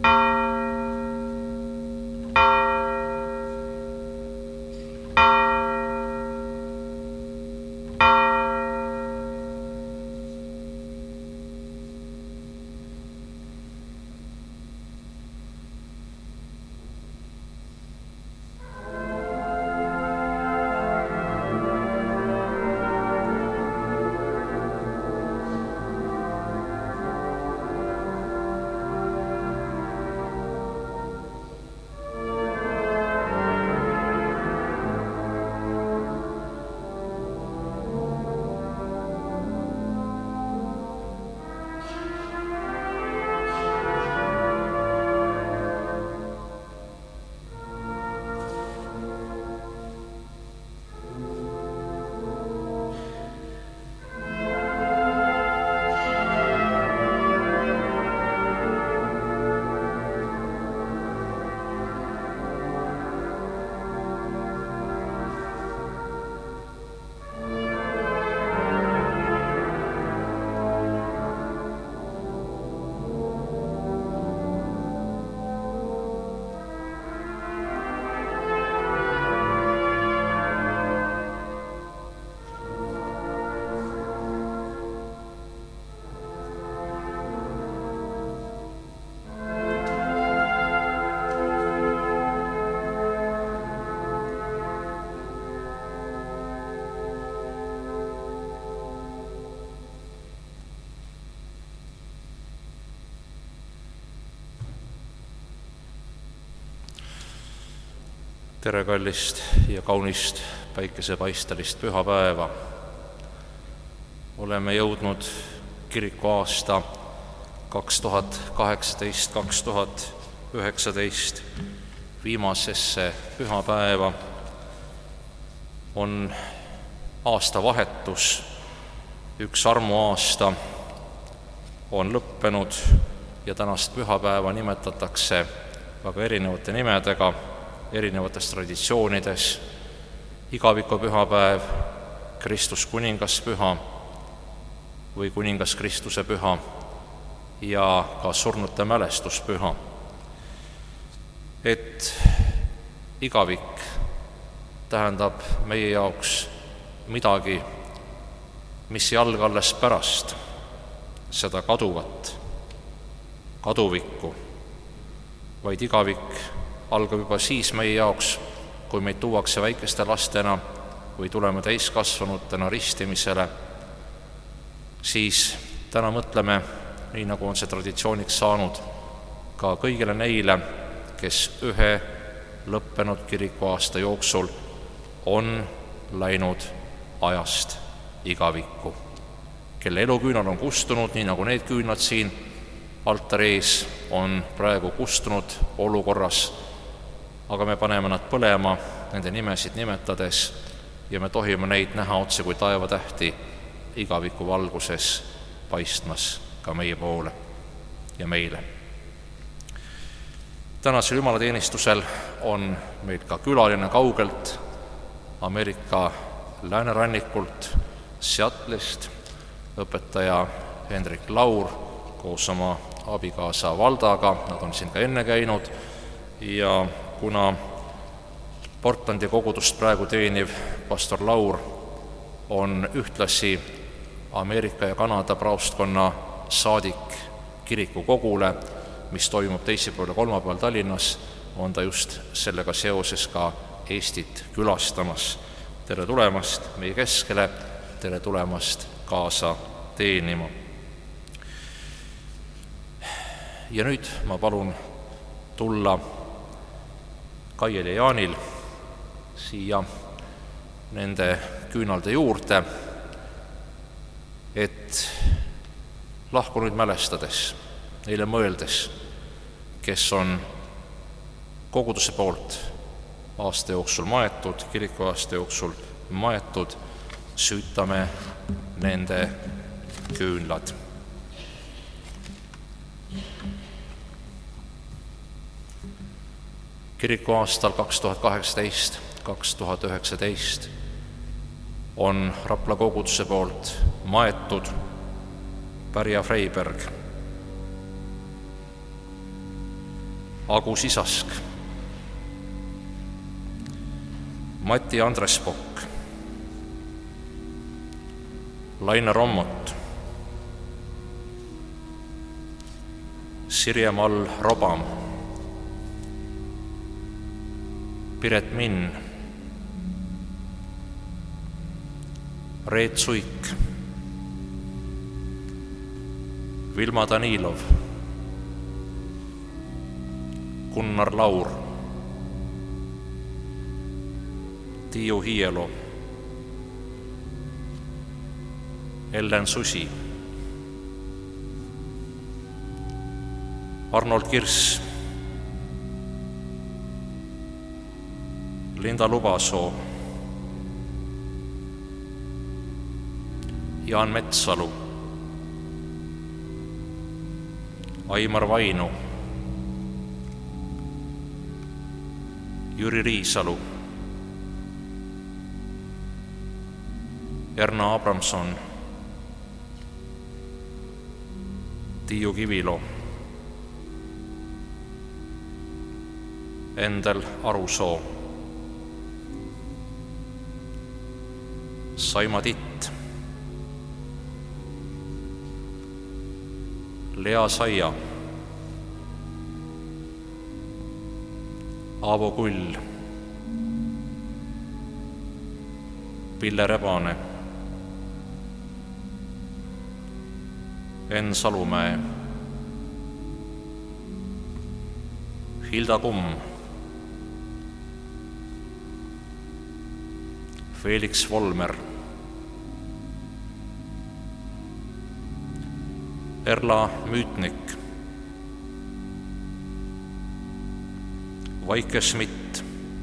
Tere kallist ja kaunist päikesepaistelist pühapäeva. Oleme jõudnud kirikuaasta 2018-2019 viimasesse pühapäeva. On aastavahetus, üks armuaasta on lõppenud ja tänast pühapäeva nimetatakse väga erinevate nimedega, erinevates traditsioonides: igavikupühapäev, Kristus kuningaspüha või kuningas Kristuse püha ja ka surnute mälestuspüha. Et igavik tähendab meie jaoks midagi, mis ei alga alles pärast seda kaduvikku, vaid igavik algab juba siis meie jaoks, kui meid tuuakse väikeste lastena või tuleme täiskasvanutena ristimisele. Siis täna mõtleme, nii nagu on see traditsiooniks saanud, ka kõigile neile, kes ühe lõppenud kirikuaasta jooksul on läinud ajast igavikku, kelle eluküünal on kustunud, nii nagu need küünlad siin altari ees on praegu kustunud olukorras, aga me paneme nad põlema nende nimesid nimetades ja me tohime neid näha otse kui taevatähti igaviku valguses paistmas ka meie poole ja meile. Tänasel jumalateenistusel on meil ka külaline kaugelt Ameerika läänerannikult, Seattle'ist, õpetaja Hendrik Laur koos oma abikaasa Valdaga. Nad on siin ka enne käinud ja kuna Portlandi kogudust praegu teeniv pastor Laur on ühtlasi Ameerika ja Kanada praostkonna saadik kirikukogule, mis toimub teisipäeval ja kolmapäeval Tallinnas, on ta just sellega seoses ka Eestit külastamas. Tere tulemast meie keskele, tere tulemast kaasa teenima. Ja nüüd ma palun tulla Kaiel ja Jaanil siia nende küünalde juurde, et lahkunuid mälestades, neile mõeldes, kes on koguduse poolt aasta jooksul maetud, kirikuaasta jooksul maetud, süütame nende küünlad. Kirikuaastal 2018-2019 on Rapla koguduse poolt maetud Pärja Freiberg, Agu Sisask, Mati Andrespokk, Laine Rommut, Sirje-Mall Robam, Piret Minn, Reet Suik, Vilma Danilov, Gunnar Laur, Tiiu Hiielo, Ellen Susi, Arnold Kirss, Linda Lubasoo, Jaan Metsalu, Aimar Vainu, Jüri Riisalu, Erna Abramson, Tiiu Kivilo, Endel Arusoo, Saima Titt, Lea Saia, Aavo Kull, Pille Rebane, Enn Salumäe, Hilda Kumm, Felix Volmer, Erla Müütnik, Vaike Schmidt,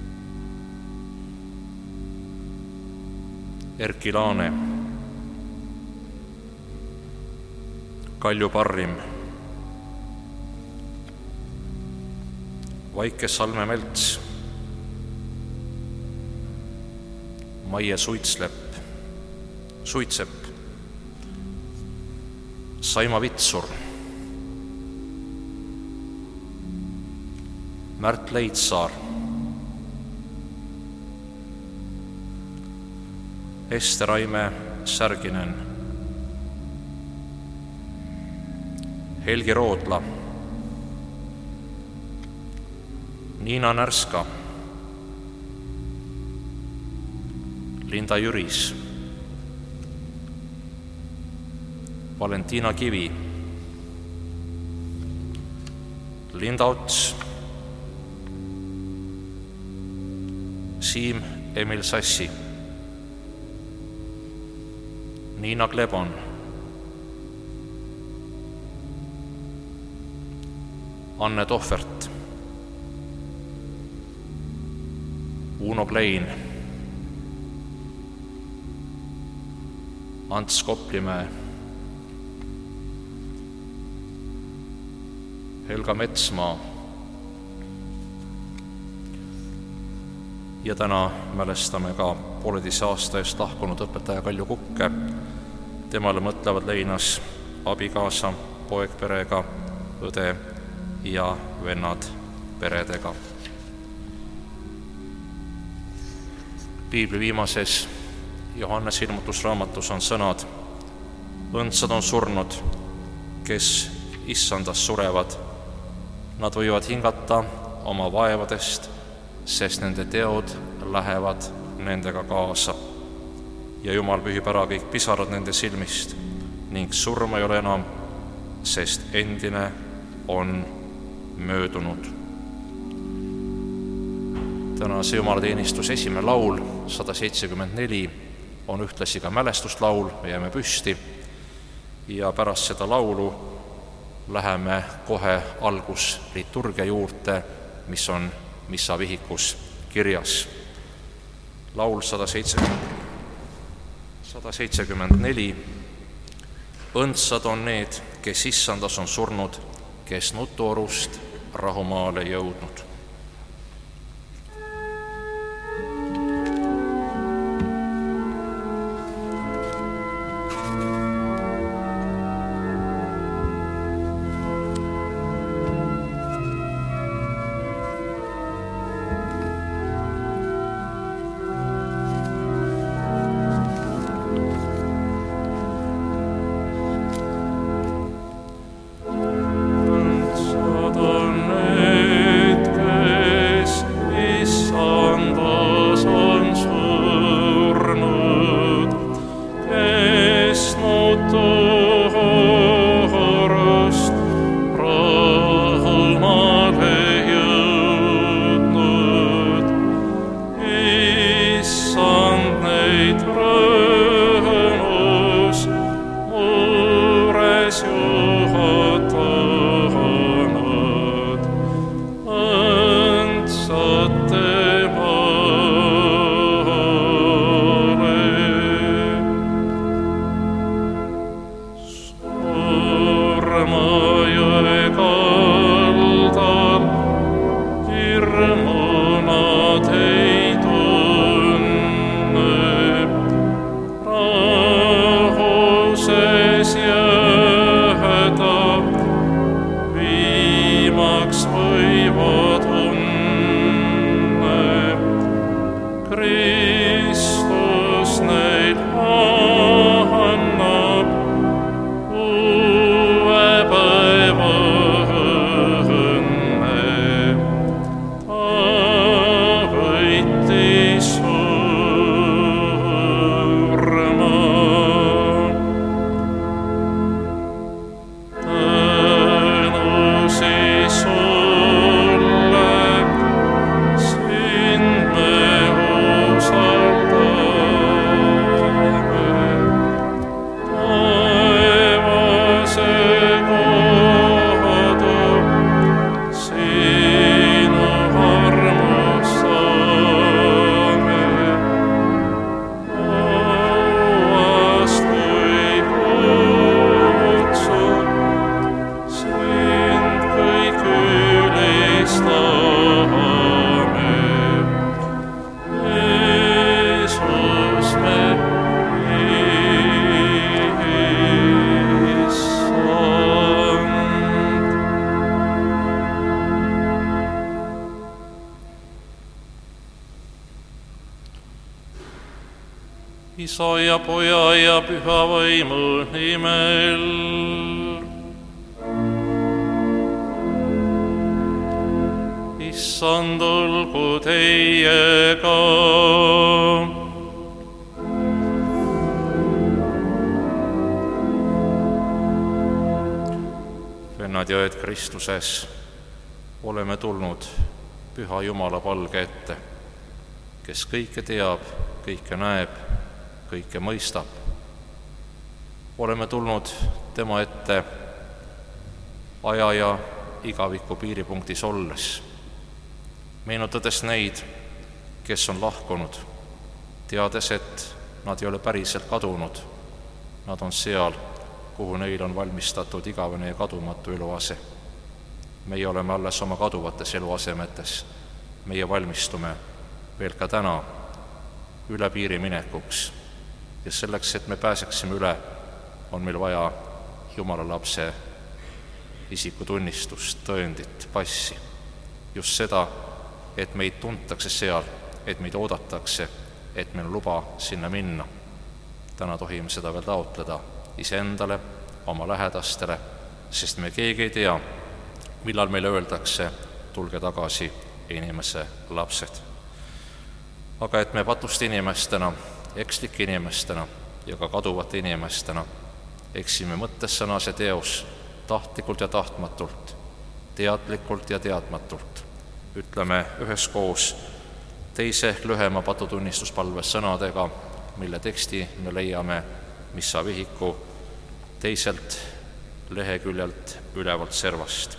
Erki Laane, Kalju Parrim, Vaike Salme Melts, Maie Suitsepp, Saima Vitsur, Märt Leitsaar, Ester Aime Särginen, Helgi Roodla, Niina Närska, Linda Jüris, Valentina Kivi, Linda Ots, Siim Emil Sassi, Niina Klebon, Anne Tohvert, Uno Klein, Ants Koplimäe, Helga Metsmaa. Ja täna mälestame ka 1,5 aasta eest lahkunud õpetaja Kalju Kukke. Temale mõtlevad leinas abikaasa, poeg perega, õde ja vennad peredega. Piibli viimases Johannese ilmutusraamatus on sõnad: õndsad on surnud, kes issandas surevad. Nad võivad hingata oma vaevadest, sest nende teod lähevad nendega kaasa. Ja Jumal pühib ära kõik pisarad nende silmist ning surma ei ole enam, sest endine on möödunud. Tänase jumalateenistuse esimene laul, 174, on ühtlasi ka mälestuslaul, me jääme püsti ja pärast seda laulu läheme kohe algusliturgia juurde, mis on missavihikus kirjas. Laul 174. Õndsad on need, kes issandas on surnud, kes nutuorust rahumaale jõudnud. Kristus neid annab uue päeva õnne. Ta võitis surma. Tänu siis sulle, sind me Isa ja Poja ja Püha Vaimu nimel. Issand olgu teiega. Vennad ja õed Kristuses, oleme tulnud Püha Jumala palge ette, kes kõike teab, kõike näeb, kõike mõistab. Oleme tulnud tema ette aja ja igaviku piiripunktis olles, meenutades neid, kes on lahkunud, teades, et nad ei ole päriselt kadunud. Nad on seal, kuhu neil on valmistatud igavene ja kadumatu eluase. Meie oleme alles oma kaduvates eluasemetes. Meie valmistume veel ka täna üle piiri minekuks. Ja selleks, et me pääseksime üle, on meil vaja Jumala lapse isikutunnistust, tõendit, passi. Just seda, et meid tuntakse seal, et meid oodatakse, et meil on luba sinna minna. Täna tohime seda veel taotleda iseendale, oma lähedastele, sest me keegi ei tea, millal meile öeldakse, tulge tagasi, inimese lapsed. Aga et me patuste inimestena, ekslike inimestena ja ka kaduvate inimestena eksime mõttes, sõnas ja teos, tahtlikult ja tahtmatult, teadlikult ja teadmatult. Ütleme üheskoos teise lühema patutunnistuspalve sõnadega, mille teksti me leiame missa vihiku teiselt leheküljelt ülevalt servast.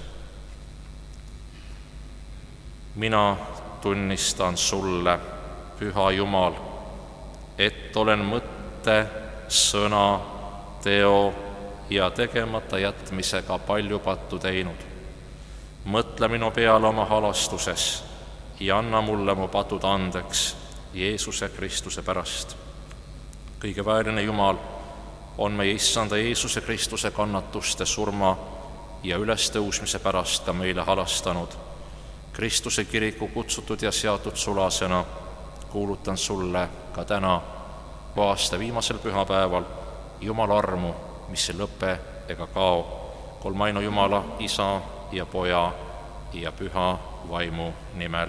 Mina tunnistan sulle, Püha Jumal, et olen mõtte, sõna, teo ja tegemata jätmisega palju pattu teinud. Mõtle minu peale oma halastuses ja anna mulle mu patud andeks Jeesuse Kristuse pärast. Kõige vääriline Jumal on meie Issanda Jeesuse Kristuse kannatuste, surma ja ülestõusmise pärast ka meile halastanud. Kristuse kiriku kutsutud ja seatud sulasena kuulutan sulle ka täna, aasta viimasel pühapäeval, Jumala armu, mis ei lõpe ega kao, kolmainu Jumala, Isa ja Poja ja Püha Vaimu nimel.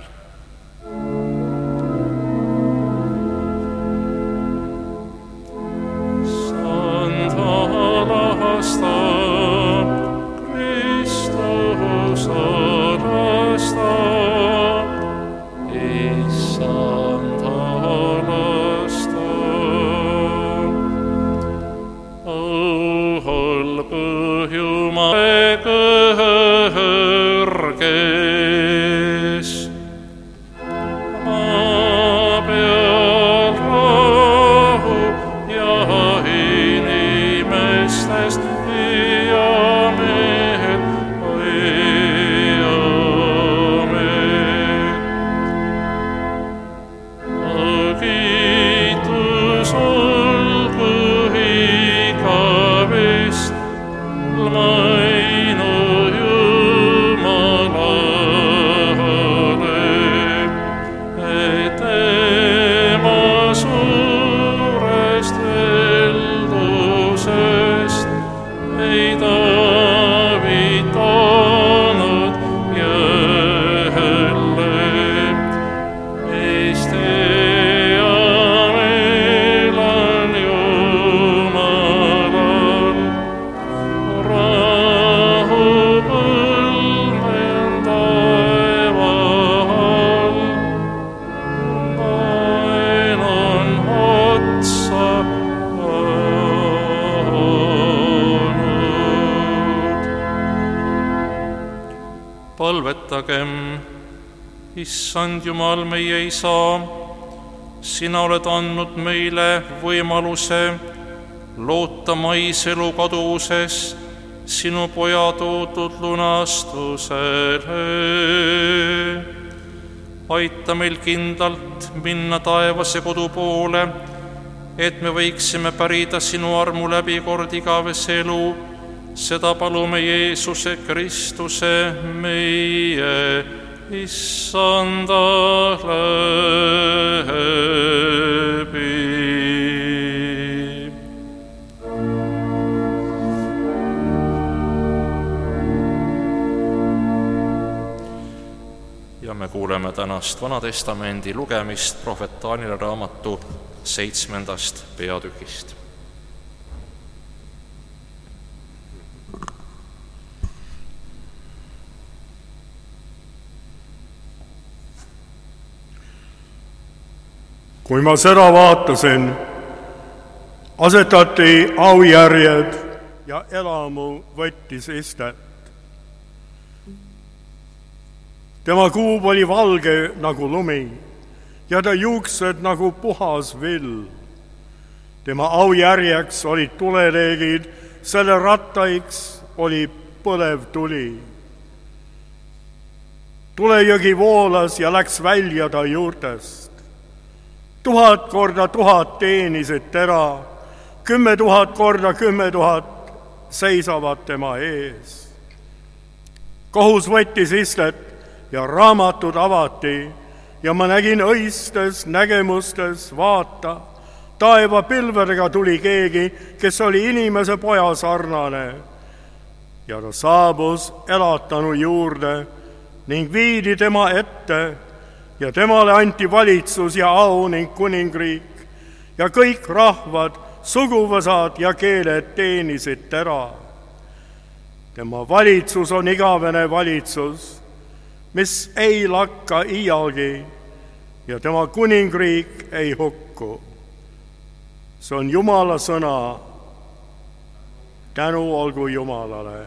Issand Jumal, meie Isa, sina oled andnud meile võimaluse loota maiselu kaduvusest sinu poja toodud lunastusele. Aita meil kindlalt minna taevase kodu poole, et me võiksime pärida sinu armu läbi kord igavese elu. Seda palume Jeesuse Kristuse meie Issanda läbi. Ja me kuuleme tänast Vanatestamendi lugemist prohvet Taanieli raamatu 7. peatükist. Kui ma seda vaatasin, asetati aujärjed ja elamu võttis istet. Tema kuub oli valge nagu lumi ja ta juuksed nagu puhas vill. Tema aujärjeks olid tuleleegid, selle rattaiks oli põlev tuli. Tulejõgi voolas ja läks välja ta juurtest. 1000 korda 1000 teenisid tera, 10 000 korda 10 000 seisavad tema ees. Kohus võttis istet ja raamatud avati ja ma nägin õistes nägemustes, vaata, taeva pilvedega tuli keegi, kes oli inimese poja sarnane. Ja ta saabus elatanu juurde ning viidi tema ette ja temale anti valitsus ja au ning kuningriik ja kõik rahvad, suguvõsad ja keeled teenisid tera. Tema valitsus on igavene valitsus, mis ei lakka iialgi ja tema kuningriik ei hukku. See on Jumala sõna, tänu olgu Jumalale.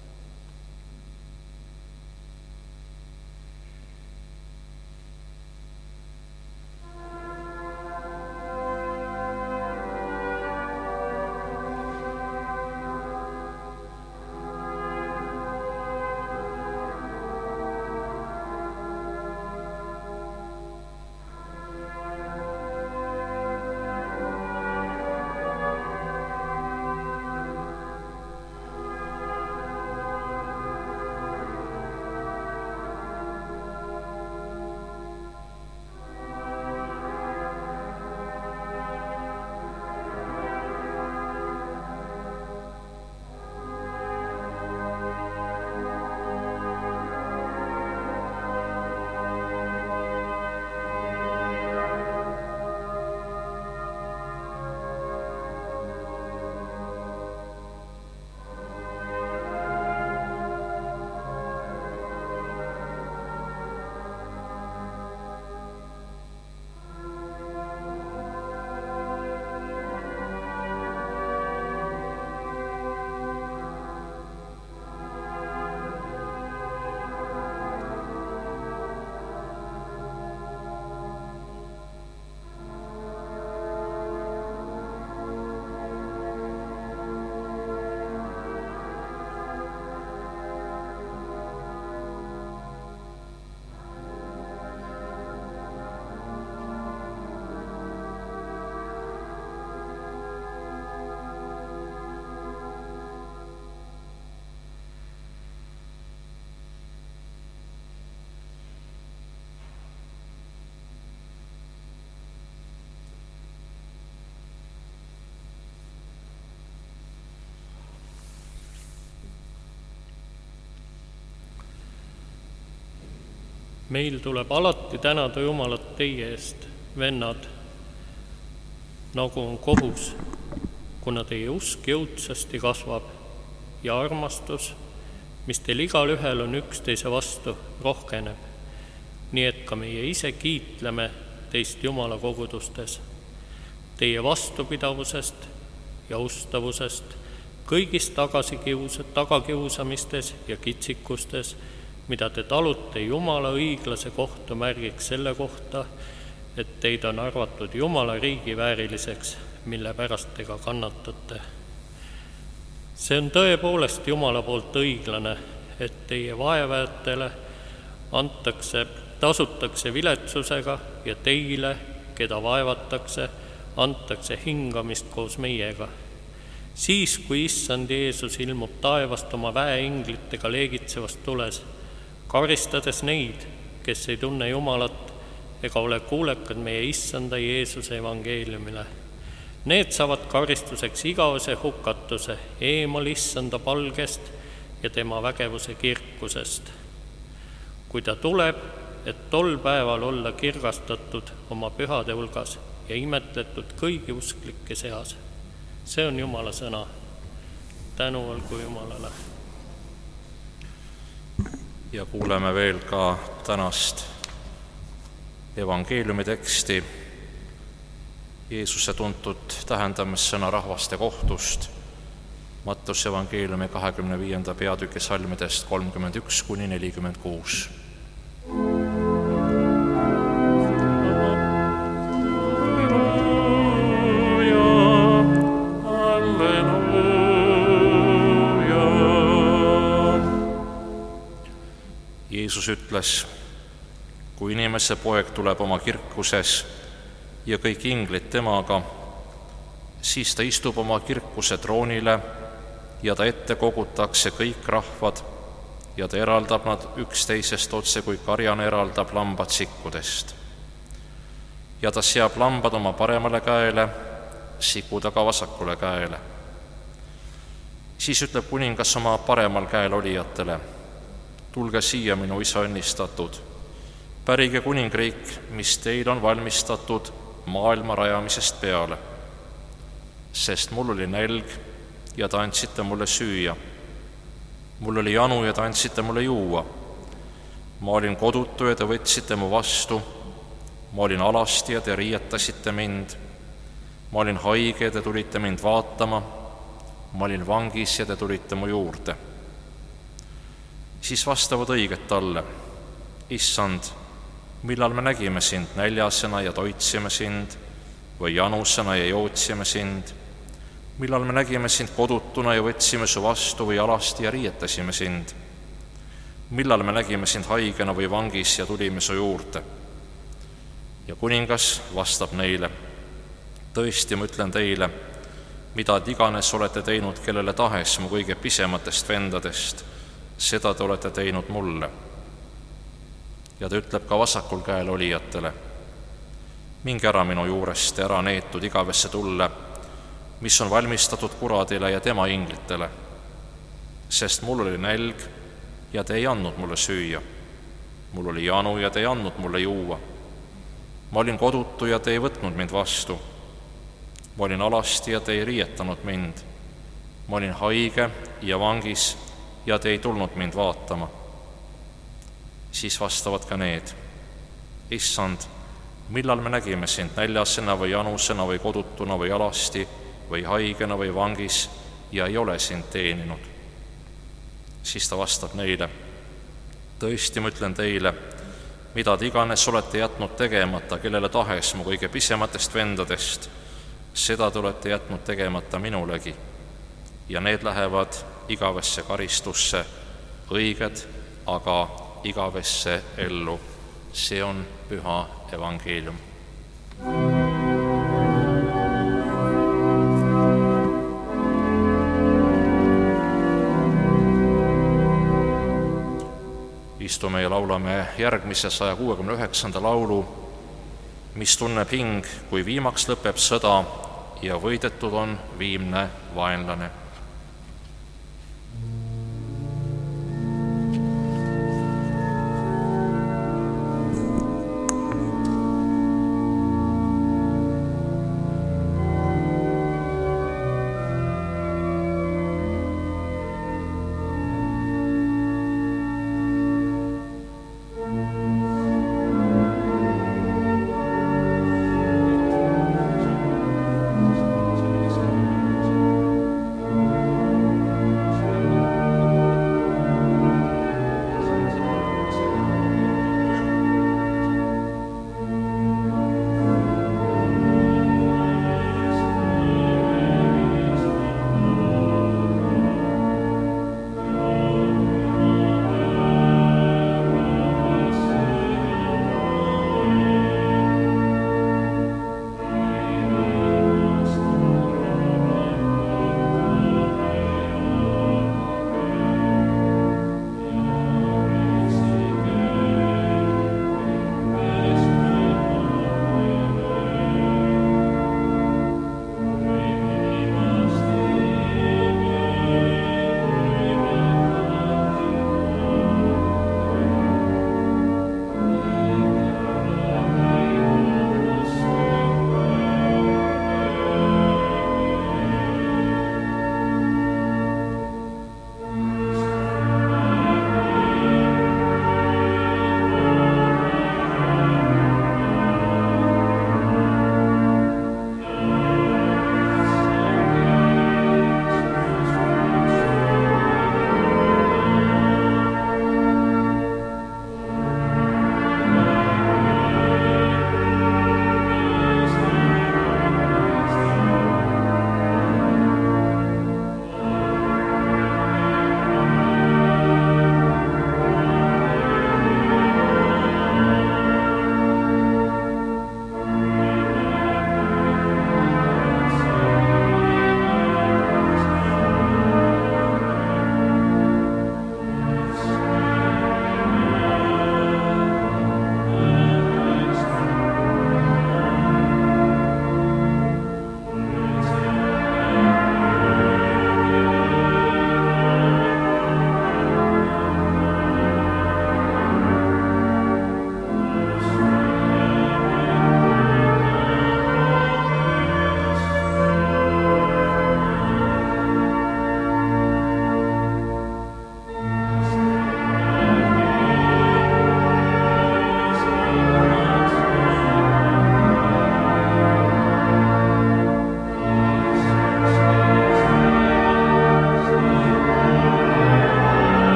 Meil tuleb alati tänada Jumalat teie eest, vennad, nagu on kohus, kuna teie usk jõudsasti kasvab ja armastus, mis teil igal ühel on üksteise vastu, rohkeneb. Nii et ka meie ise kiitleme teist Jumala kogudustes, teie vastupidavusest ja ustavusest, kõigis tagakiusamistes ja kitsikustes, mida te talute Jumala õiglase kohtumärgiks selle kohta, et teid on arvatud Jumala riigi vääriliseks, mille pärast te ka kannatate. See on tõepoolest Jumala poolt õiglane, et teie vaevajatele tasutakse viletsusega ja teile, keda vaevatakse, antakse hingamist koos meiega. Siis, kui issand Jeesus ilmub taevast oma väeinglitega leegitsevast tules, karistades neid, kes ei tunne Jumalat ega ole kuulekad meie issanda Jeesuse evangeeliumile. Need saavad karistuseks igavese hukatuse eemal issanda palgest ja tema vägevuse kirkusest. Kui ta tuleb, et tol päeval olla kirgastatud oma pühade hulgas ja imetletud kõigi usklike seas. See on Jumala sõna. Tänu olgu Jumalale. Ja kuuleme veel ka tänast evangeeliumi teksti, Jeesuse tuntud tähendamissõna rahvaste kohtust, Mattuse evangeeliumi 25. peatüki salmidest 31–46. Jeesus ütles, kui inimese poeg tuleb oma kirkuses ja kõik inglid temaga, siis ta istub oma kirkuse troonile ja ta ette kogutakse kõik rahvad ja ta eraldab nad üksteisest otse, kui karjane eraldab lambad sikkudest. Ja ta seab lambad oma paremale käele, sikud aga vasakule käele. Siis ütleb kuningas oma paremal käel olijatele, tulge siia, minu isa õnnistatud, pärige kuningriik, mis teil on valmistatud maailma rajamisest peale. Sest mul oli nälg ja te andsite mulle süüa. Mul oli janu ja te andsite mulle juua. Ma olin kodutu ja te võtsite mu vastu. Ma olin alasti ja te riietasite mind. Ma olin haige ja te tulite mind vaatama. Ma olin vangis ja te tulite mu juurde. Siis vastavad õiget talle, issand, millal me nägime sind näljasena ja toitsime sind või janusena ja jootsime sind? Millal me nägime sind kodutuna ja võtsime su vastu või alasti ja riietasime sind? Millal me nägime sind haigena või vangis ja tulime su juurde? Ja kuningas vastab neile, tõesti, ma ütlen teile, mida iganes olete teinud kellele tahes mu kõige pisematest vendadest, seda te olete teinud mulle. Ja ta ütleb ka vasakul käel olijatele, minge ära minu juurest ja ära neetud igavesse tulle, mis on valmistatud kuradile ja tema inglitele, sest mul oli nälg ja te ei andnud mulle süüa. Mul oli janu ja te ei andnud mulle juua. Ma olin kodutu ja te ei võtnud mind vastu. Ma olin alasti ja te ei riietanud mind. Ma olin haige ja vangis ja te ei tulnud mind vaatama. Siis vastavad ka need, issand, millal me nägime sind näljasena või janusena või kodutuna või alasti või haigena või vangis ja ei ole sind teeninud. Siis ta vastab neile, tõesti, ma ütlen teile, mida te iganes olete jätnud tegemata kellele tahes mu kõige pisematest vendadest, seda te olete jätnud tegemata minulegi. Ja need lähevad igavesse karistusse, õiged aga igavesse ellu. See on püha evangeelium. Istume ja laulame järgmise 169. laulu, mis tunneb hing, kui viimaks lõpeb sõda ja võidetud on viimne vaenlane.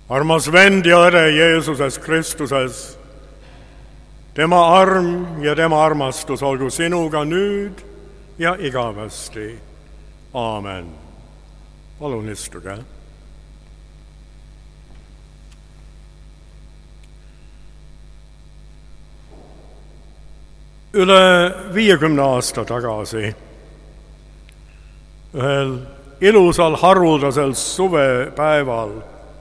armas vend ja õde Jeesuses Kristuses, tema arm ja tema armastus olgu sinuga nüüd ja igavesti. Aamen. Palun istuge. Üle 50 aasta tagasi, ühel ilusal haruldasel suvepäeval,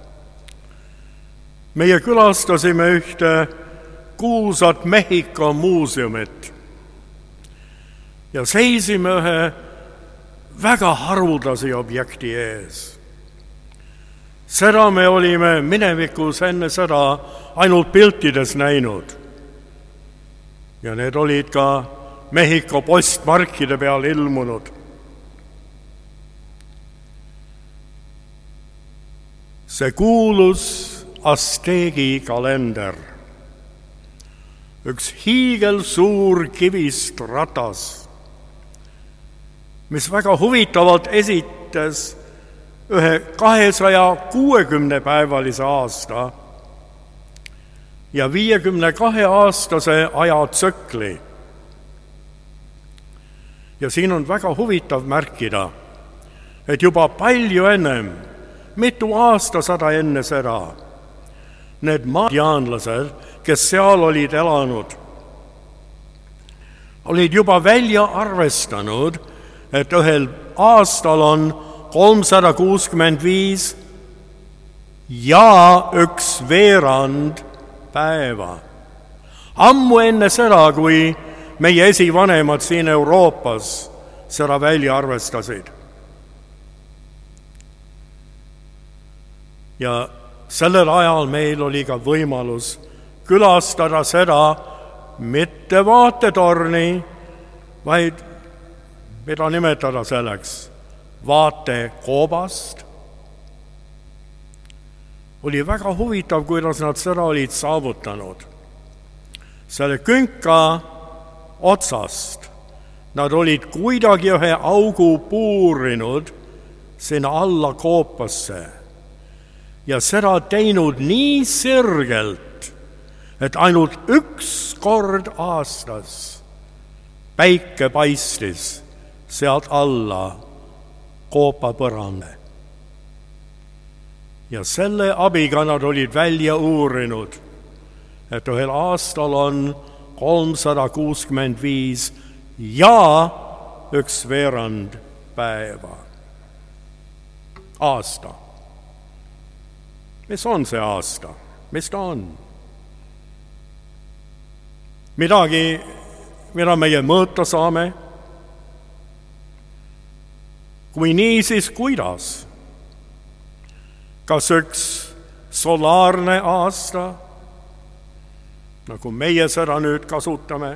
meie külastasime ühte kuulsat Mehhiko muuseumit ja seisime ühe väga haruldase objekti ees. Seda me olime minevikus enne seda ainult piltides näinud ja need olid ka Mehhiko postmarkide peal ilmunud. See kuulus Azteegi kalender, üks hiigelsuur kivist ratas, mis väga huvitavalt esitas ühe 260-päevalise aasta ja 52-aastase ajatsükli. Ja siin on väga huvitav märkida, et juba palju ennem, mitu aastasada enne seda, need maadiaanlased, kes seal olid elanud, olid juba välja arvestanud, et ühel aastal on 365 ja 1/2 päeva. Ammu enne seda, kui meie esivanemad siin Euroopas seda välja arvestasid. Ja sellel ajal meil oli ka võimalus külastada seda mitte vaatetorni, vaid mida nimetada selleks vaatekoobast. Oli väga huvitav, kuidas nad seda olid saavutanud. Selle künka otsast nad olid kuidagi ühe augu puurinud sinna alla koopasse ja seda teinud nii sirgelt, et ainult üks kord aastas päike paistis sealt alla koopa põrande. Ja selle abiga nad olid välja uurinud, et ühel aastal on 365 ja 1/2 päeva. Aasta. Mis on see aasta? Mis ta on? Midagi, mida meie mõõta saame? Kui nii, siis kuidas? Kas üks solaarne aasta, nagu meie seda nüüd kasutame,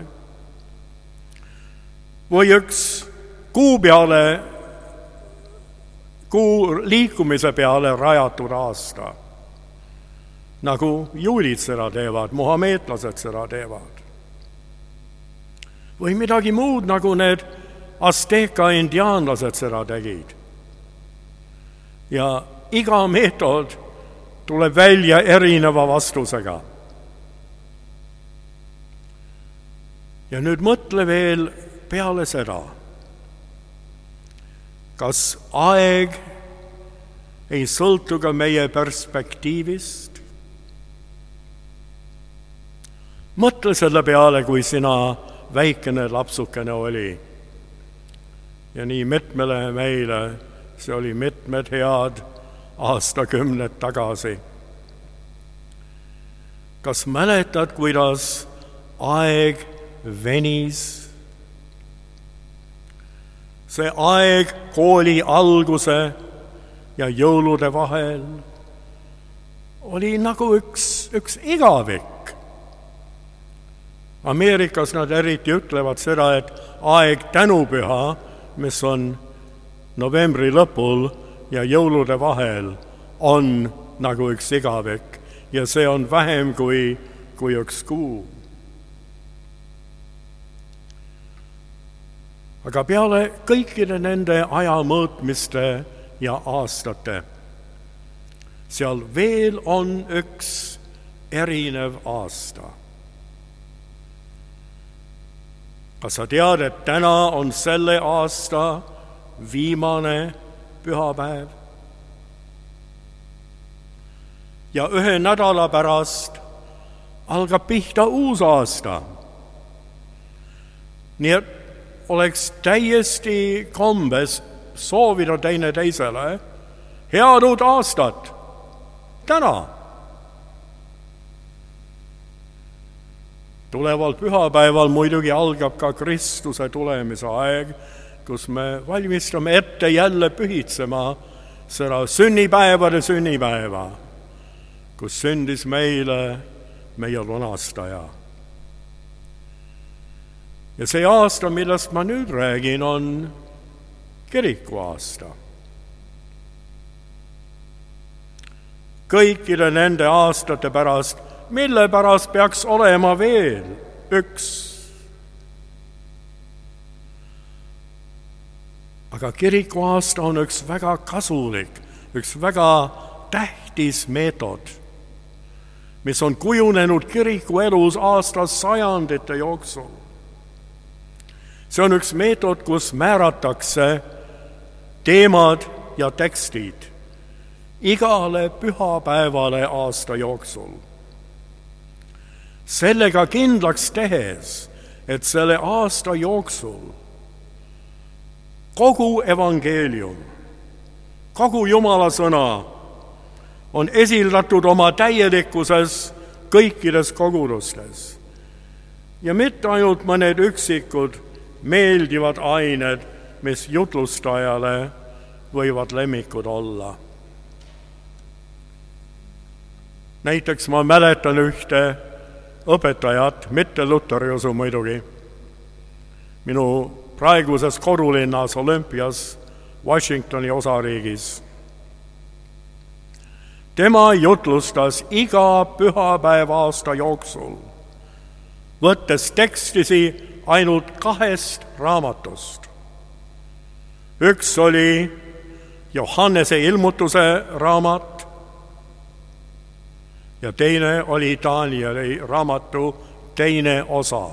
või üks kuu liikumise peale rajatud aasta, nagu juulid seda teevad, muhameetlased seda teevad. Või midagi muud, nagu need Azteeka indiaanlased seda tegid. Ja iga meetod tuleb välja erineva vastusega. Ja nüüd mõtle veel peale seda. Kas aeg ei sõltu ka meie perspektiivist? Mõtle selle peale, kui sina väikene lapsukene oli. Ja nii mitmele meile, see oli mitmed head aastakümned tagasi. Kas mäletad, kuidas aeg venis? See aeg kooli alguse ja jõulude vahel oli nagu üks igavik. Ameerikas nad eriti ütlevad seda, et aeg tänupüha, mis on novembri lõpul ja jõulude vahel, on nagu üks igavik ja see on vähem kui üks kuu. Aga peale kõikide nende aja mõõtmiste ja aastate seal veel on üks erinev aasta. Kas sa tead, et täna on selle aasta viimane pühapäev? Ja 1 nädala pärast algab pihta uus aasta. Nii et oleks täiesti kombes soovida teineteisele head uut aastat täna. Tuleval pühapäeval muidugi algab ka Kristuse tulemise aeg, kus me valmistame ette jälle pühitsema seda sünnipäevade sünnipäeva, kus sündis meile meie lunastaja. Ja see aasta, millest ma nüüd räägin, on kirikuaasta. Kõikide nende aastate pärast, mille pärast peaks olema veel üks. Aga kirikuaasta on üks väga kasulik, üks väga tähtis meetod, mis on kujunenud kiriku elus aastasajandite jooksul. See on üks meetod, kus määratakse teemad ja tekstid igale pühapäevale aasta jooksul. Sellega kindlaks tehes, et selle aasta jooksul kogu evangeelium, kogu Jumala sõna on esildatud oma täielikkuses kõikides kogudustes. Ja mitte ainult mõned üksikud meeldivad ained, mis jutlustajale võivad lemmikud olla. Näiteks ma mäletan ühte õpetajat, mitte luteri usu muidugi, minu praeguses kodulinnas Olümpias, Washingtoni osariigis. Tema jutlustas iga pühapäev aasta jooksul, võttes tekstisi ainult 2 raamatust. Üks oli Johannese ilmutuse raamat ja teine oli Danieli raamatu 2. osa.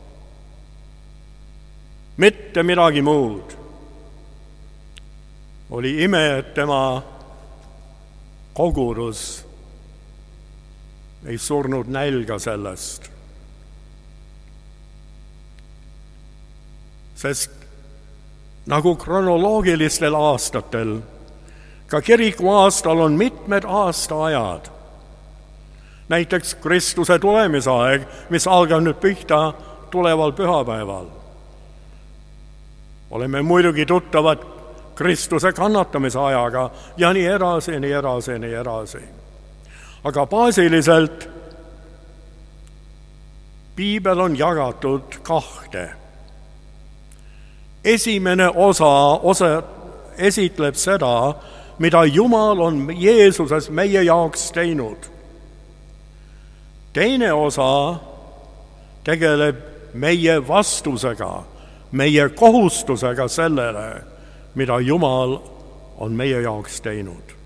Mitte midagi muud. Oli ime, et tema kogudus ei surnud nälga sellest. Sest nagu kronoloogilistel aastatel, ka kiriku aastal on mitmed aastaajad. Näiteks Kristuse tulemisaeg, mis algab nüüd pihta tuleval pühapäeval. Oleme muidugi tuttavad Kristuse kannatamise ajaga ja nii edasi, nii edasi, nii edasi. Aga baasiliselt piibel on jagatud 2. Esimene osa esitleb seda, mida Jumal on Jeesuses meie jaoks teinud. Teine osa tegeleb meie vastusega, meie kohustusega sellele, mida Jumal on meie jaoks teinud.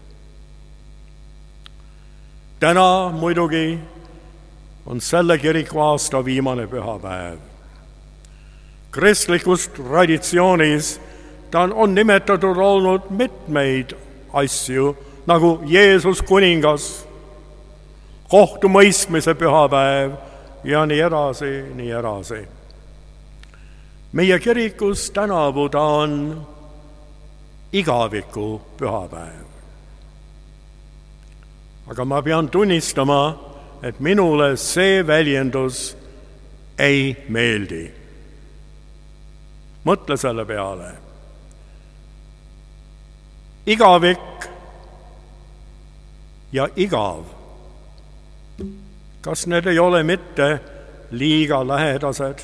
Täna muidugi on selle kirikuaasta viimane pühapäev. Kristlikus traditsioonis ta on nimetatud olnud mitmeid asju, nagu Jeesus kuningas, kohtumõistmise pühapäev ja nii edasi, nii edasi. Meie kirikus tänavu ta on igaviku pühapäev. Aga ma pean tunnistama, et minule see väljendus ei meeldi. Mõtle selle peale. Igavik ja igav. Kas need ei ole mitte liiga lähedased?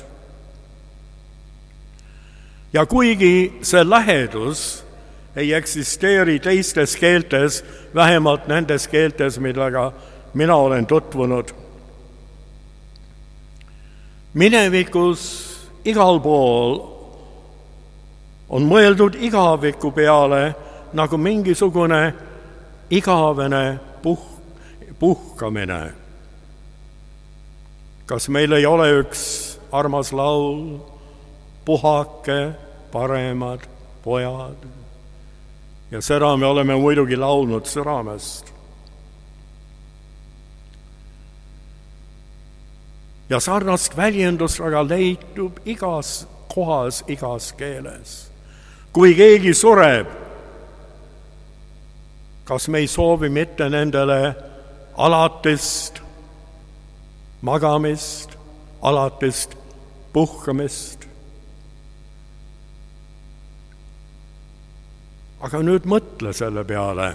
Ja kuigi see lähedus ei eksisteeri teistes keeltes, vähemalt nendes keeltes, millega mina olen tutvunud. Minevikus igal pool on mõeldud igaviku peale nagu mingisugune igavene puhkamine. Kas meil ei ole üks armas laul, puhake, paremad pojad? Ja seda me oleme muidugi laulnud südamest. Ja sarnast väljendust aga leitub igas kohas, igas keeles. Kui keegi sureb, kas me ei soovi mitte nendele alatist magamist, alatist puhkamist? Aga nüüd mõtle selle peale.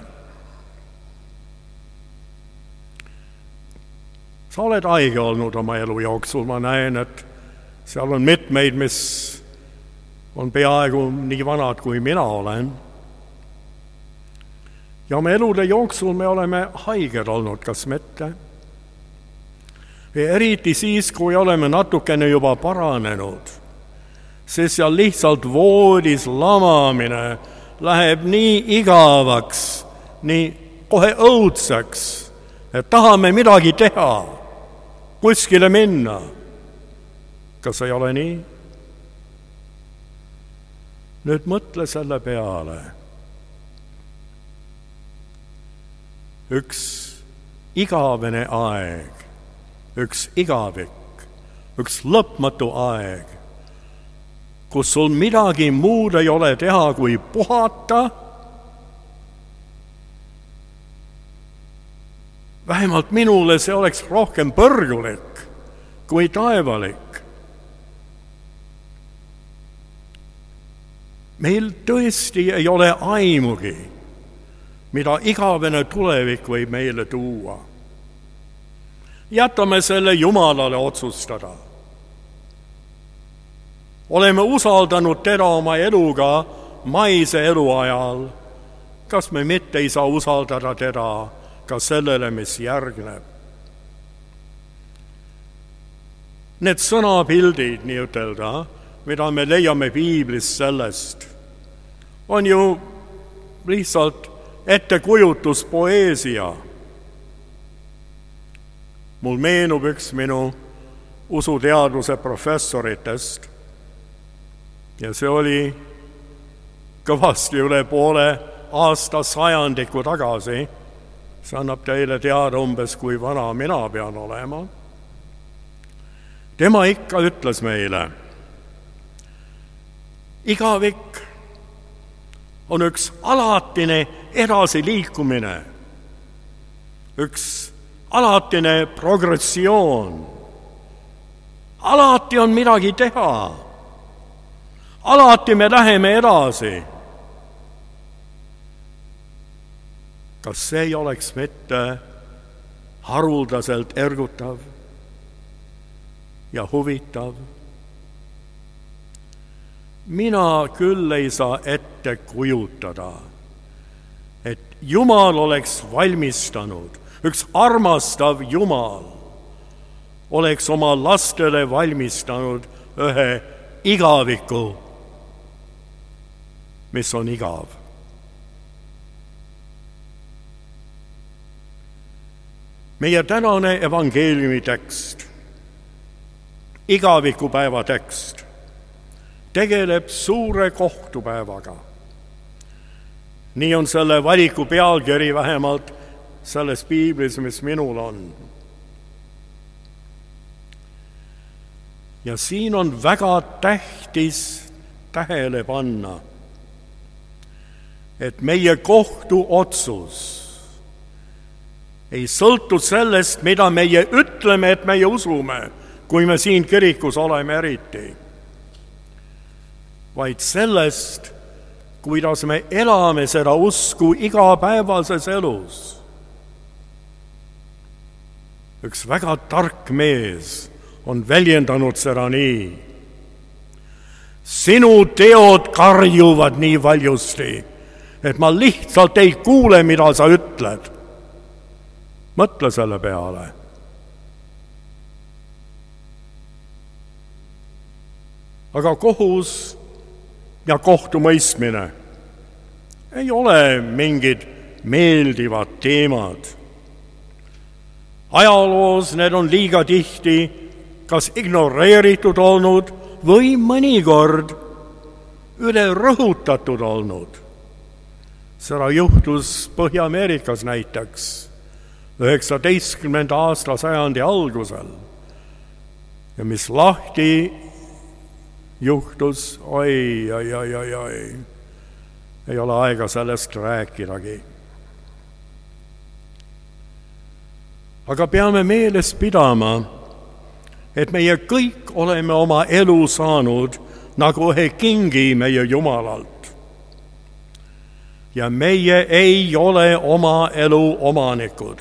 Sa oled haige olnud oma elu jooksul, ma näen, et seal on mitmeid, mis on peaaegu nii vanad, kui mina olen. Ja oma elude jooksul me oleme haiged olnud, kas mitte? Ja eriti siis, kui oleme natukene juba paranenud, siis seal lihtsalt voodis lamamine läheb nii igavaks, nii kohe õudseks, et tahame midagi teha, kuskile minna. Kas ei ole nii? Nüüd mõtle selle peale. Üks igavene aeg, üks igavik, üks lõpmatu aeg, kus sul midagi muud ei ole teha, kui puhata. Vähemalt minule see oleks rohkem põrgulik kui taevalik. Meil tõesti ei ole aimugi, mida igavene tulevik võib meile tuua. Jätame selle Jumalale otsustada. Oleme usaldanud teda oma eluga maise eluajal. Kas me mitte ei saa usaldada teda ka sellele, mis järgneb? Need sõnapildid, nii ütelda, mida me leiame piiblist sellest, on ju lihtsalt ettekujutuspoeesia. Mul meenub üks minu usuteaduse professoritest, ja see oli kõvasti üle poole aastasajandiku tagasi. See annab teile teada umbes, kui vana mina pean olema. Tema ikka ütles meile, igavik on üks alatine edasiliikumine, üks alatine progressioon. Alati on midagi teha. Alati me läheme edasi. Kas see ei oleks mitte haruldaselt ergutav ja huvitav? Mina küll ei saa ette kujutada, et Jumal oleks valmistanud, üks armastav Jumal oleks oma lastele valmistanud ühe igaviku, mis on igav. Meie tänane evangeeliumi tekst, igavikupäeva tekst, tegeleb suure kohtupäevaga. Nii on selle valiku pealkiri vähemalt selles piiblis, mis minul on. Ja siin on väga tähtis tähele panna, et meie kohtuotsus ei sõltu sellest, mida meie ütleme, et meie usume, kui me siin kirikus oleme eriti, vaid sellest, kuidas me elame seda usku igapäevases elus. Üks väga tark mees on väljendanud seda nii. Sinu teod karjuvad nii valjusti, et ma lihtsalt ei kuule, mida sa ütled. Mõtle selle peale. Aga kohus ja kohtumõistmine ei ole mingid meeldivad teemad. Ajaloos need on liiga tihti kas ignoreeritud olnud või mõnikord üle rõhutatud olnud. Seda juhtus Põhja-Ameerikas näiteks 19. aastasajandi algusel. Ja mis lahti juhtus, oi, ei ole aega sellest rääkidagi. Aga peame meeles pidama, et meie kõik oleme oma elu saanud nagu ühe kingi meie Jumalalt. Ja meie ei ole oma elu omanikud.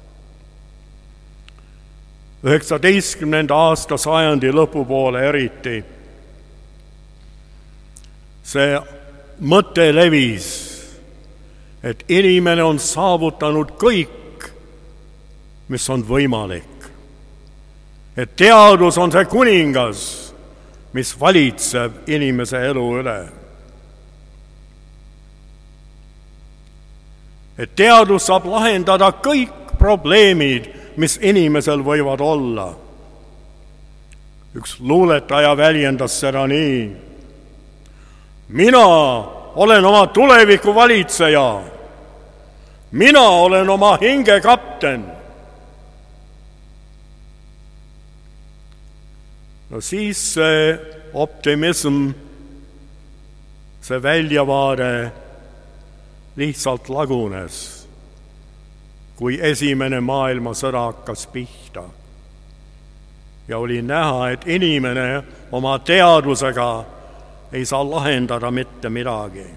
19. aastasajandi lõpupoole eriti see mõte levis, et inimene on saavutanud kõik, mis on võimalik. Et teadus on see kuningas, mis valitseb inimese elu üle. Et teadus saab lahendada kõik probleemid, mis inimesel võivad olla. Üks luuletaja väljendas seda nii: mina olen oma tuleviku valitseja, mina olen oma hinge kapten. No siis see optimism, see väljavaade lihtsalt lagunes, kui esimene maailmasõda hakkas pihta. Ja oli näha, et inimene oma teadusega ei saa lahendada mitte midagi.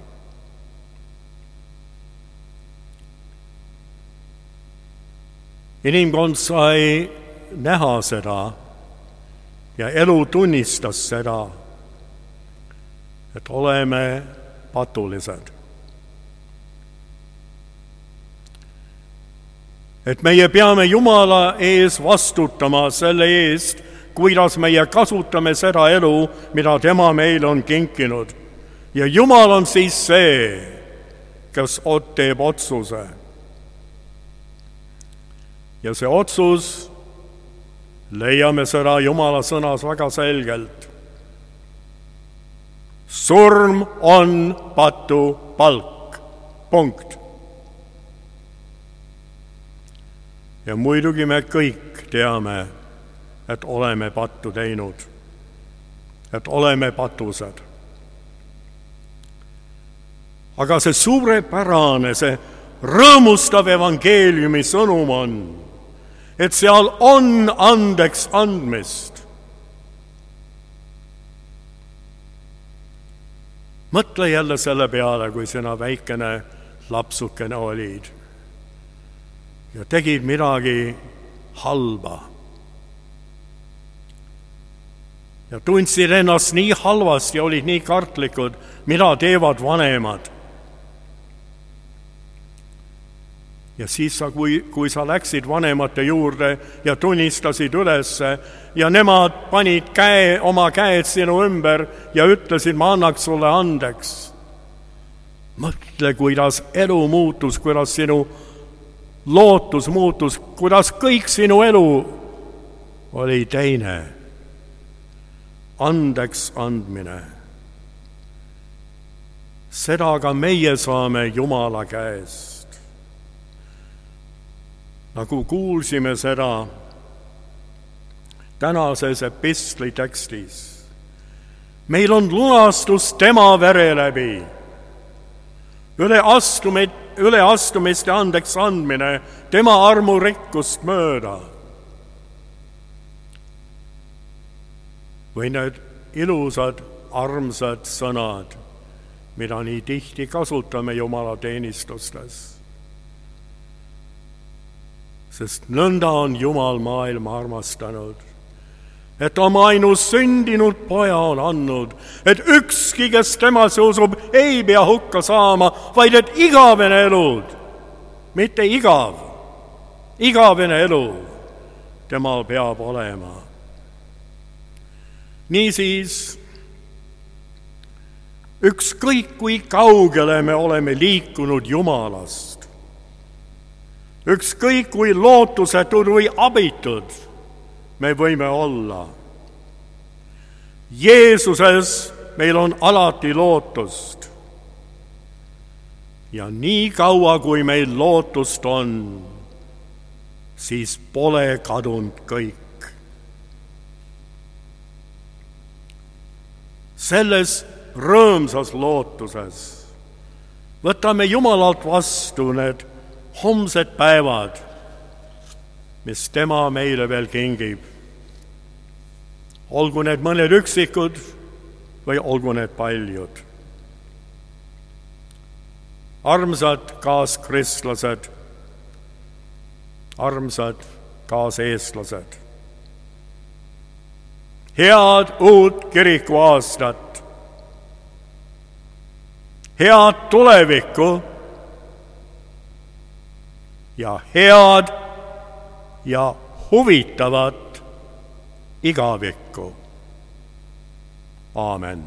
Inimkond sai näha seda ja elu tunnistas seda, et oleme patulised. Et meie peame Jumala ees vastutama selle eest, kuidas meie kasutame seda elu, mida tema meile on kinkinud. Ja Jumal on siis see, kes teeb otsuse. Ja see otsus, leiame seda Jumala sõnas väga selgelt. Surm on patu palk. Punkt. Ja muidugi me kõik teame, et oleme pattu teinud, et oleme patused. Aga see suurepärane, see rõõmustav evangeeliumi sõnum on, et seal on andeks andmist. Mõtle jälle selle peale, kui sina väikene lapsukene olid ja tegid midagi halba. Ja tundsid ennast nii halvasti ja olid nii kartlikud, mida teevad vanemad. Ja siis, kui sa läksid vanemate juurde ja tunnistasid ülesse ja nemad panid oma käed sinu ümber ja ütlesid, ma annaks sulle andeks. Mõtle, kuidas elu muutus, kuidas sinu lootus muutus, kuidas kõik sinu elu oli teine. Andeks andmine. Seda ka meie saame Jumala käest. Nagu kuulsime seda tänases epistli tekstis. Meil on lunastus tema vere läbi. Üleastumiste andeks andmine tema armurikkust mööda. Või need ilusad, armsad sõnad, mida nii tihti kasutame Jumala teenistustes. Sest nõnda on Jumal maailma armastanud, et oma ainus sündinud poja on andnud, et ükski, kes temasse usub, ei pea hukka saama, vaid et igavene elud, mitte igavene elu temal peab olema. Niisiis, ükskõik kui kaugele me oleme liikunud Jumalast, ükskõik kui lootusetud või abitud me võime olla. Jeesuses meil on alati lootust. Ja nii kaua, kui meil lootust on, siis pole kadunud kõik. Selles rõõmsas lootuses võtame Jumalalt vastu need homsed päevad, mis tema meile veel kingib. Olgu need mõned üksikud või olgu need paljud. Armsad kaaskristlased, armsad kaaseestlased, head uut kirikuaastat, head tulevikku ja head ja huvitavat igavikku. Aamen.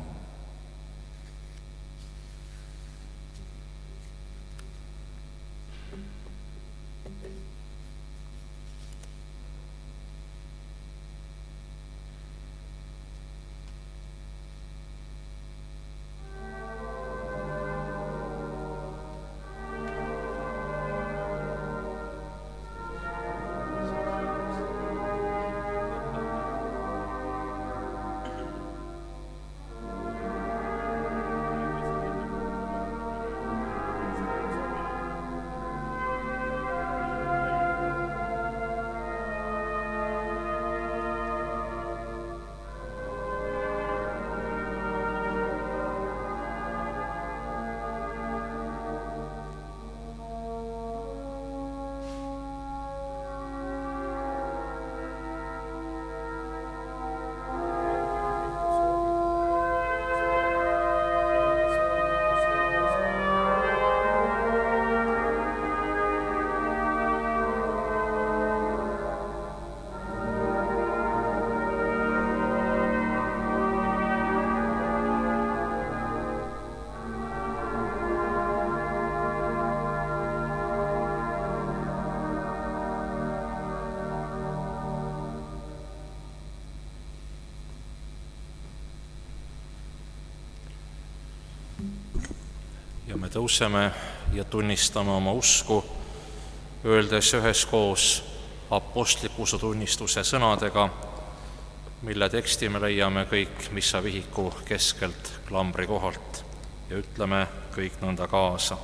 Ja me tõuseme ja tunnistame oma usku, öeldes üheskoos apostliku usutunnistuse sõnadega, mille teksti me leiame kõik missavihiku keskelt klambri kohalt ja ütleme kõik nõnda kaasa.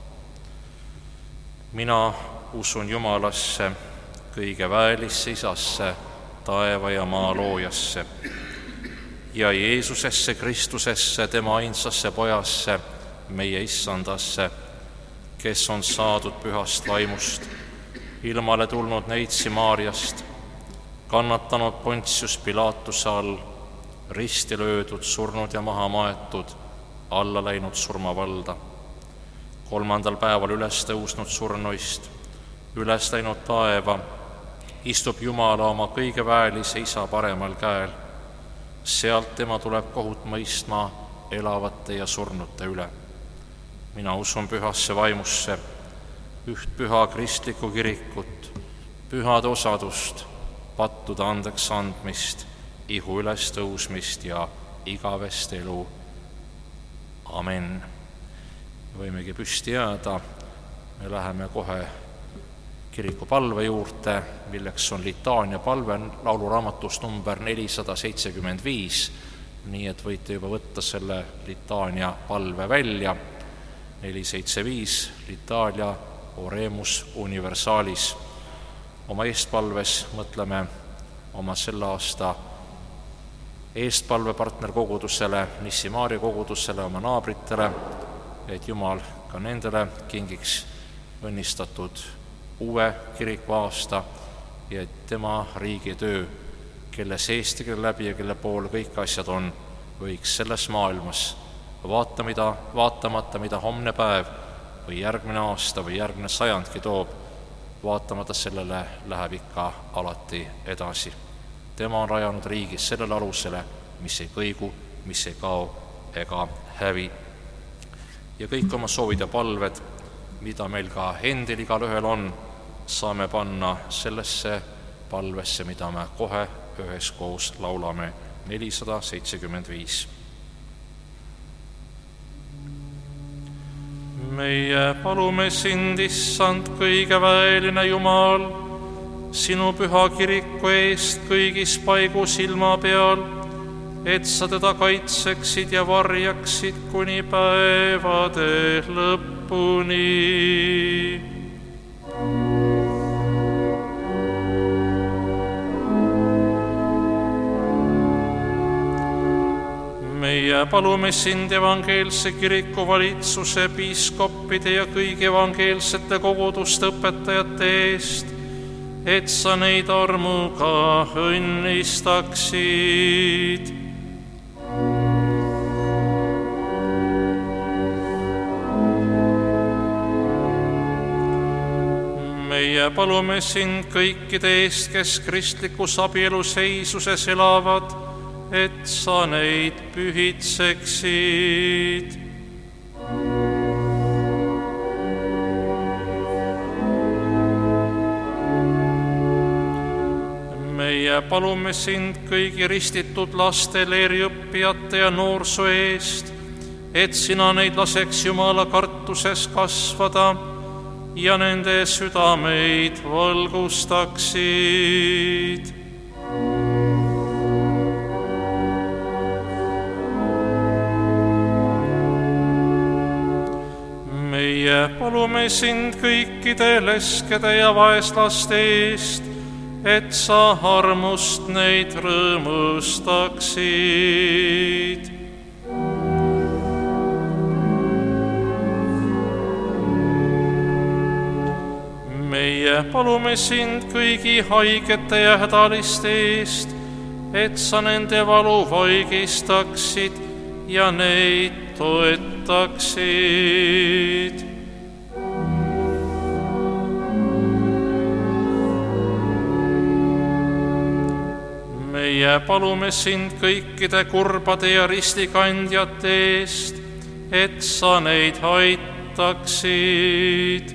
Mina usun Jumalasse, kõige väelisse Isasse, taeva ja maa loojasse ja Jeesusesse Kristusesse, tema ainsasse pojasse, meie issandasse, kes on saadud pühast vaimust, ilmale tulnud neitsi Maarjast, kannatanud Pontius Pilatuse all, risti löödud, surnud ja maha maetud, alla läinud surmavalda. 3. päeval üles tõusnud surnuist, üles läinud taeva, istub Jumala oma kõige väelise Isa paremal käel. Sealt tema tuleb kohut mõistma elavate ja surnute üle. Mina usun pühasse vaimusse, üht püha kristlikku kirikut, pühade osadust, pattude andeks andmist, ihu üles tõusmist ja igavest elu. Amen. Võimegi püsti jääda. Me läheme kohe kiriku palve juurde, milleks on litaania palve lauluraamatust number 475, nii et võite juba võtta selle litaania palve välja. 475 Litaania Oremus Universalis. Oma eestpalves mõtleme oma selle aasta eestpalvepartnerkogudusele, Nissi Maarja kogudusele, oma naabritele, et Jumal ka nendele kingiks õnnistatud uue kirikuaasta ja et tema riigitöö, kelles Eesti, kelle läbi ja kelle pool kõik asjad on, võiks selles maailmas vaatamata, mida homne päev või järgmine aasta või järgmine sajandki toob, vaatamata sellele läheb ikka alati edasi. Tema on rajanud riigis sellele alusele, mis ei kõigu, mis ei kao ega hävi. Ja kõik oma soovid ja palved, mida meil ka endil igalühel on, saame panna sellesse palvesse, mida me kohe üheskoos laulame, 475. Meie palume sind, issand, kõigeväeline Jumal, sinu püha kiriku eest kõigis paigus ilma peal, et sa teda kaitseksid ja varjaksid kuni päevade lõpuni. Meie palume sind evangeelse kiriku valitsuse, piiskoppide ja kõigi evangeelsete koguduste õpetajate eest, et sa neid armuga õnnistaksid. Meie palume sind kõikide eest, kes kristlikus abieluseisuses elavad, et sa neid pühitseksid. Meie palume sind kõigi ristitud laste, leeriõppijate ja noorsoo eest, et sina neid laseks Jumala kartuses kasvada ja nende südameid valgustaksid. Meie palume sind kõikide leskede ja vaeslaste eest, et sa armust neid rõõmustaksid. Meie palume sind kõigi haigete ja hädaliste eest, et sa nende valu vaigistaksid ja neid toetaksid. Meie palume sind kõikide kurbade ja ristikandjate eest, et sa neid aitaksid.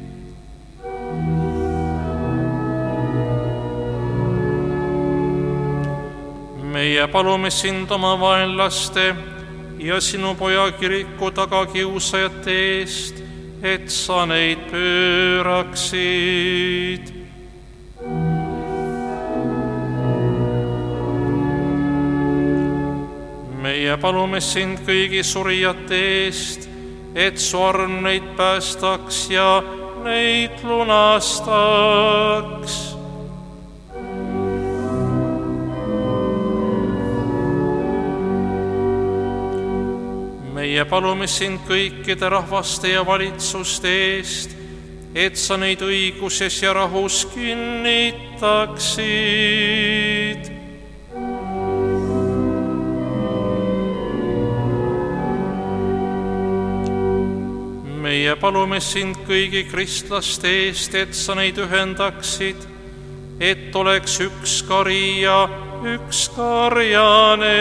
Meie palume sind oma vaenlaste ja sinu poja kiriku tagakiusajate eest, et sa neid pööraksid. Meie palume sind kõigi surijate eest, et su arm neid päästaks ja neid lunastaks. Meie palume sind kõikide rahvaste ja valitsuste eest, et sa neid õiguses ja rahus kinnitaksid. Meie palume sind kõigi kristlaste eest, et sa neid ühendaksid, et oleks üks kari ja üks karjane.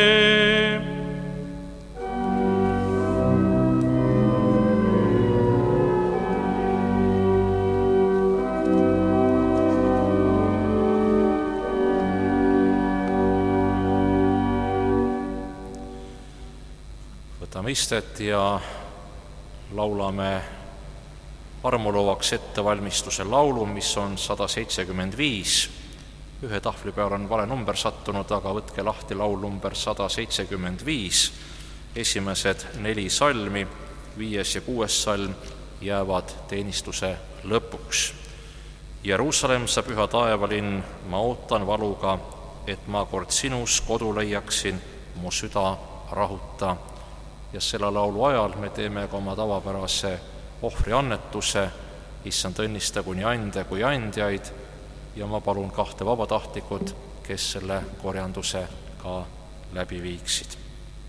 Võtame istet ja laulame armuloovaks ettevalmistuse laulu, mis on 175. Ühe tahvli peal on vale number sattunud, aga võtke lahti laul number 175. Esimesed 4 salmi, 5. ja 6. salm jäävad teenistuse lõpuks. Jeruusalemm, sa püha taevalinn, ma ootan valuga, et ma kord sinus kodu leiaksin, mu süda rahuta. Ja selle laulu ajal me teeme ka oma tavapärase ohvriannetuse, issand õnnistagu nii ande kui andjaid, ja ma palun 2 vabatahtlikud, kes selle korjanduse ka läbi viiksid.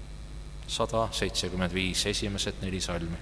175, esimesed 4 salmi.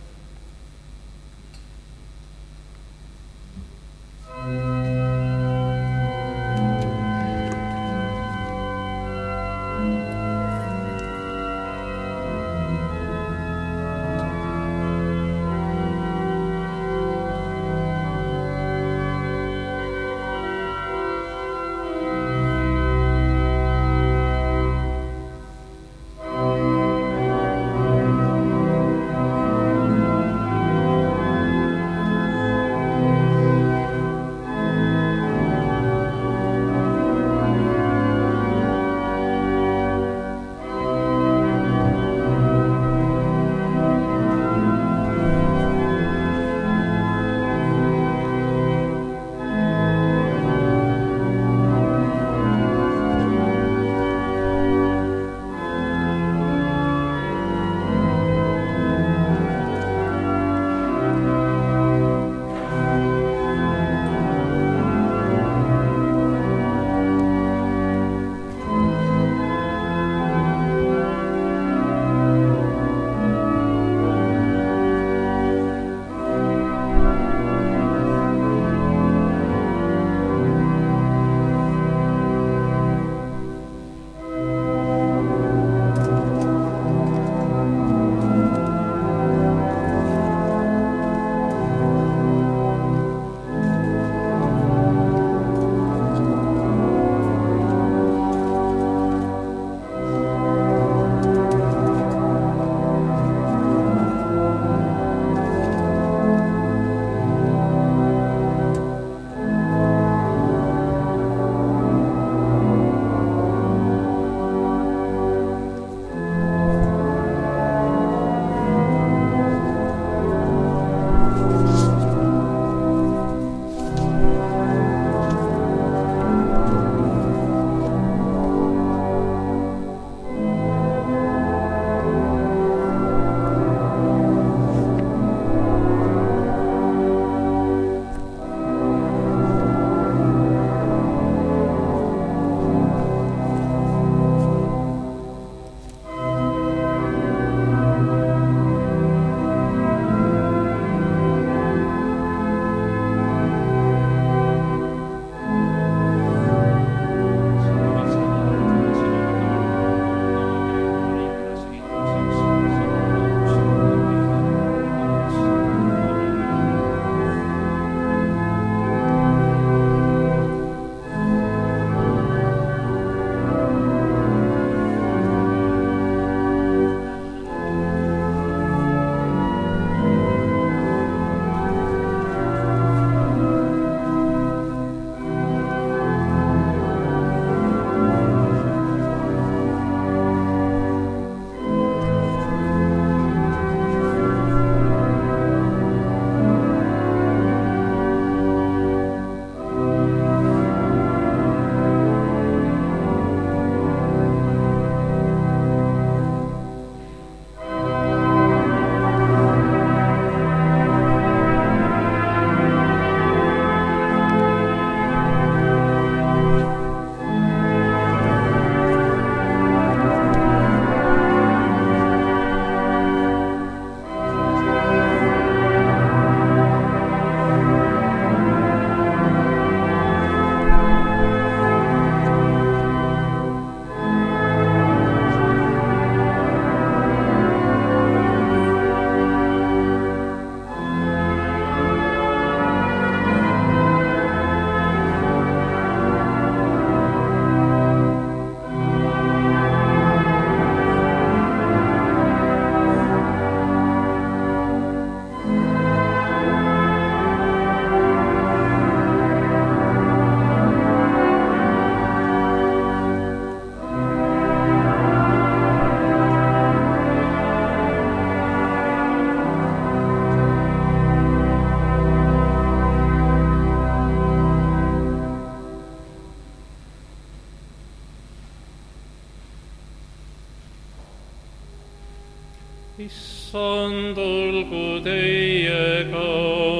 issand olgu teiega.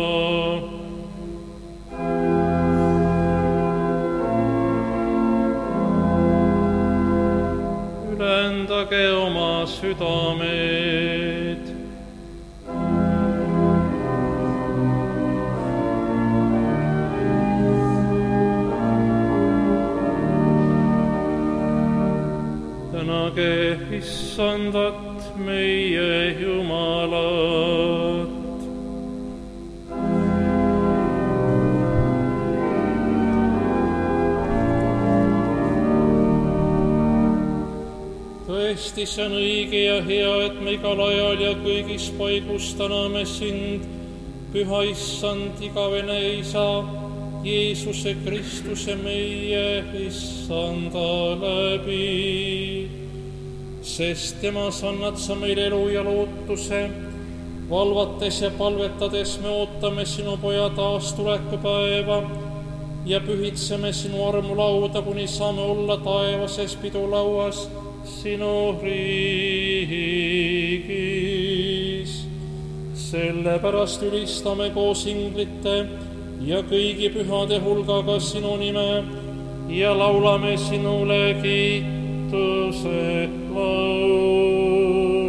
Ülendage oma südamed. Tänage issandat meie Jumalat. Tõesti, see on õige ja hea, et me igal ajal ja kõigis paigus täname sind, püha issand, igavene isa, Jeesuse Kristuse meie issanda läbi. Sest temas annad sa meile elu ja lootuse, valvates ja palvetades me ootame sinu poja taastulekupäeva ja pühitseme sinu armulauda, kuni saame olla taevases pidulauas sinu riigis. Sellepärast ülistame koos inglite ja kõigi pühade hulgaga sinu nime ja laulame sinule kiituse laulu.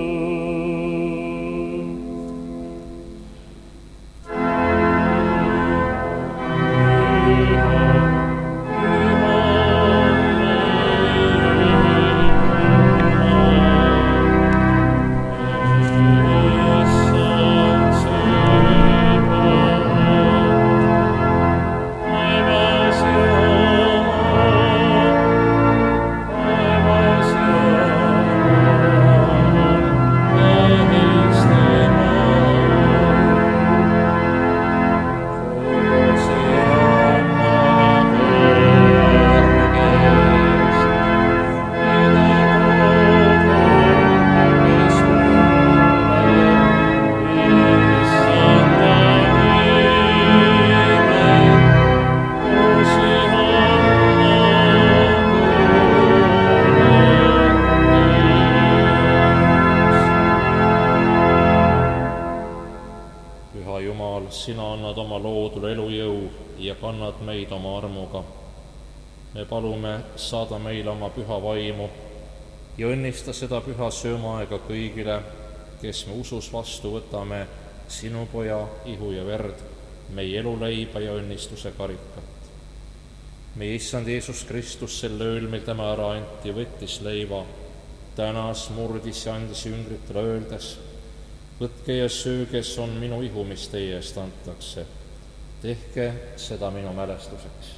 Sina annad oma loodule elujõu ja kannad meid oma armuga. Me palume, saada meile oma püha vaimu ja õnnista seda püha söömaaega kõigile, kes me usus vastu võtame sinu poja ihu ja verd, meie eluleiba ja õnnistuse karikat. Meie issand Jeesus Kristus sel ööl, mil tema ära anti, võttis leiva, tänas, murdis ja andis jüngritele öeldes: võtke ja sööge, see on minu ihu, mis teie eest antakse. Tehke seda minu mälestuseks.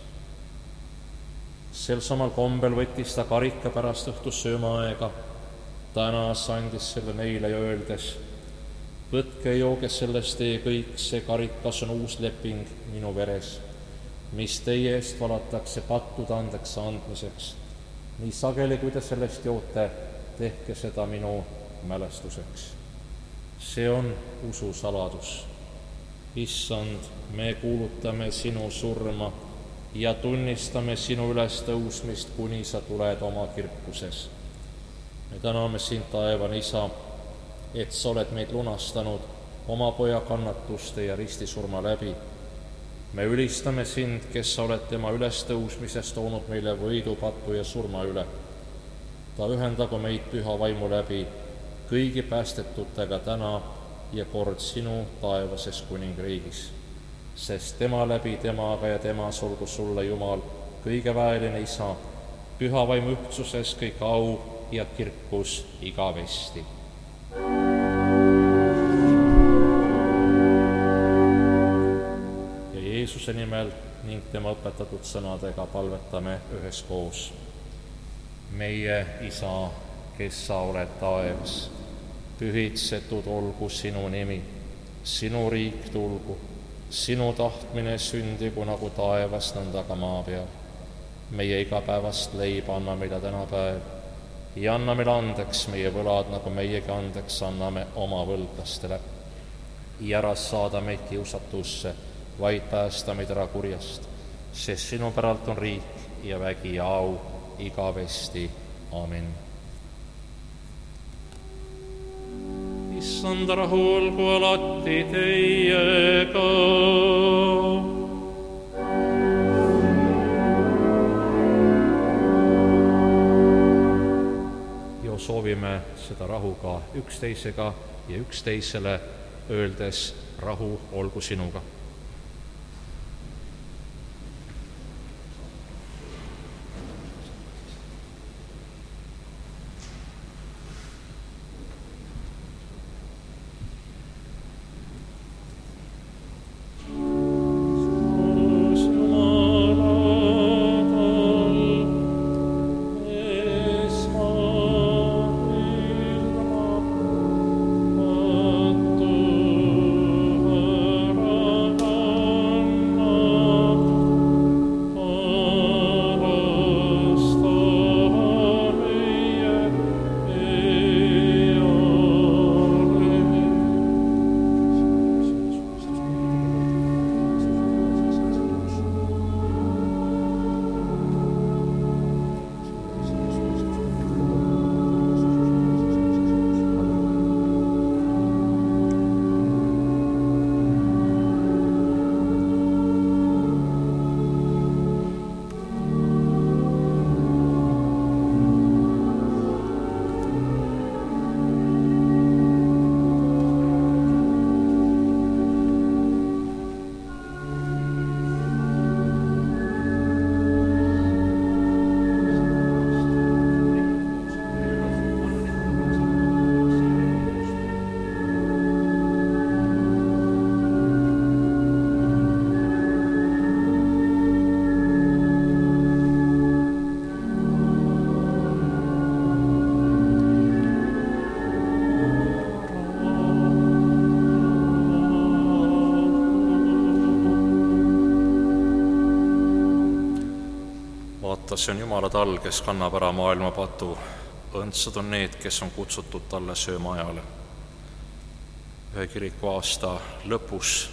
Sel samal kombel võttis ta karika pärast õhtussöömaaega, tänas, andis selle neile ja öeldes: võtke ja jooge sellest teie kõik, see karikas on uus leping minu veres, mis teie eest valatakse pattude andeks andmiseks. Nii sageli, kui te sellest joote, tehke seda minu mälestuseks. See on usu saladus. Issand, me kuulutame sinu surma ja tunnistame sinu ülestõusmist, kuni sa tuled oma kirkuses. Me täname sind, taevane Isa, et sa oled meid lunastanud oma poja kannatuste ja ristisurma läbi. Me ülistame sind, kes sa oled tema ülestõusmisest toonud meile võidu patu ja surma üle. Ta ühendagu meid püha vaimu läbi kõigi päästetutega täna ja kord sinu taevases kuningriigis. Sest tema läbi, temaga ja temas olgu sulle, Jumal, kõige väeline Isa, püha vaimu ühtsuses kõik au ja kirkus igavesti. Ja Jeesuse nimel ning tema õpetatud sõnadega palvetame üheskoos. Meie Isa, kes sa oled taevas, pühitsetud olgu sinu nimi, sinu riik tulgu, sinu tahtmine sündigu nagu taevas, nõnda ka maa peal. Meie igapäevast leiba anna meile täna päev ja anna meile andeks meie võlad, nagu meiegi andeks anname oma võlglastele. Ja ära saada meid kiusatusse, vaid päästa meid ära kurjast, sest sinu päralt on riik ja vägi ja au igavesti. Amen. issand rahu olgu alati teiega. ja soovime seda rahu ka üksteisega ja üksteisele, öeldes rahu olgu sinuga. See on Jumala tall, kes kannab ära maailma patu. Õndsad on need, kes on kutsutud talle söömaajale. Ühe kiriku aasta lõpus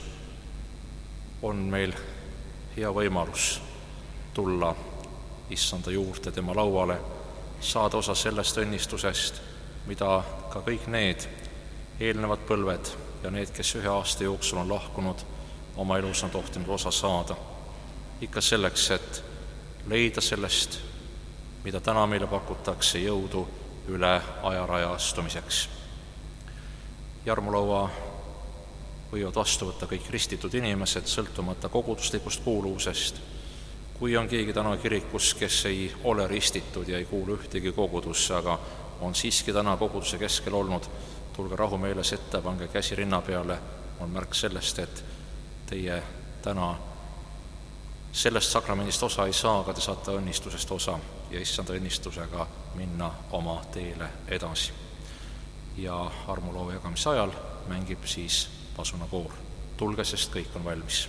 on meil hea võimalus tulla issanda juurde, tema lauale, saada osa sellest õnnistusest, mida ka kõik need eelnevad põlved ja need, kes ühe aasta jooksul on lahkunud, oma elus on tohtinud osa saada. Ikka selleks, et leida sellest, mida täna meile pakutakse, jõudu üle ajaraja astumiseks. Jarmulaua võivad vastu võtta kõik ristitud inimesed, sõltumata koguduslikust kuuluvusest. Kui on keegi täna kirikus, kes ei ole ristitud ja ei kuulu ühtegi kogudusse, aga on siiski täna koguduse keskel olnud, tulge rahumeeles ette, pange käsi rinna peale, on märk sellest, et teie täna sellest sakramendist osa ei saa, aga te saate õnnistusest osa ja issanda õnnistusega minna oma teele edasi. Ja armulaua jagamise ajal mängib siis pasunakoor. Tulge, sest kõik on valmis.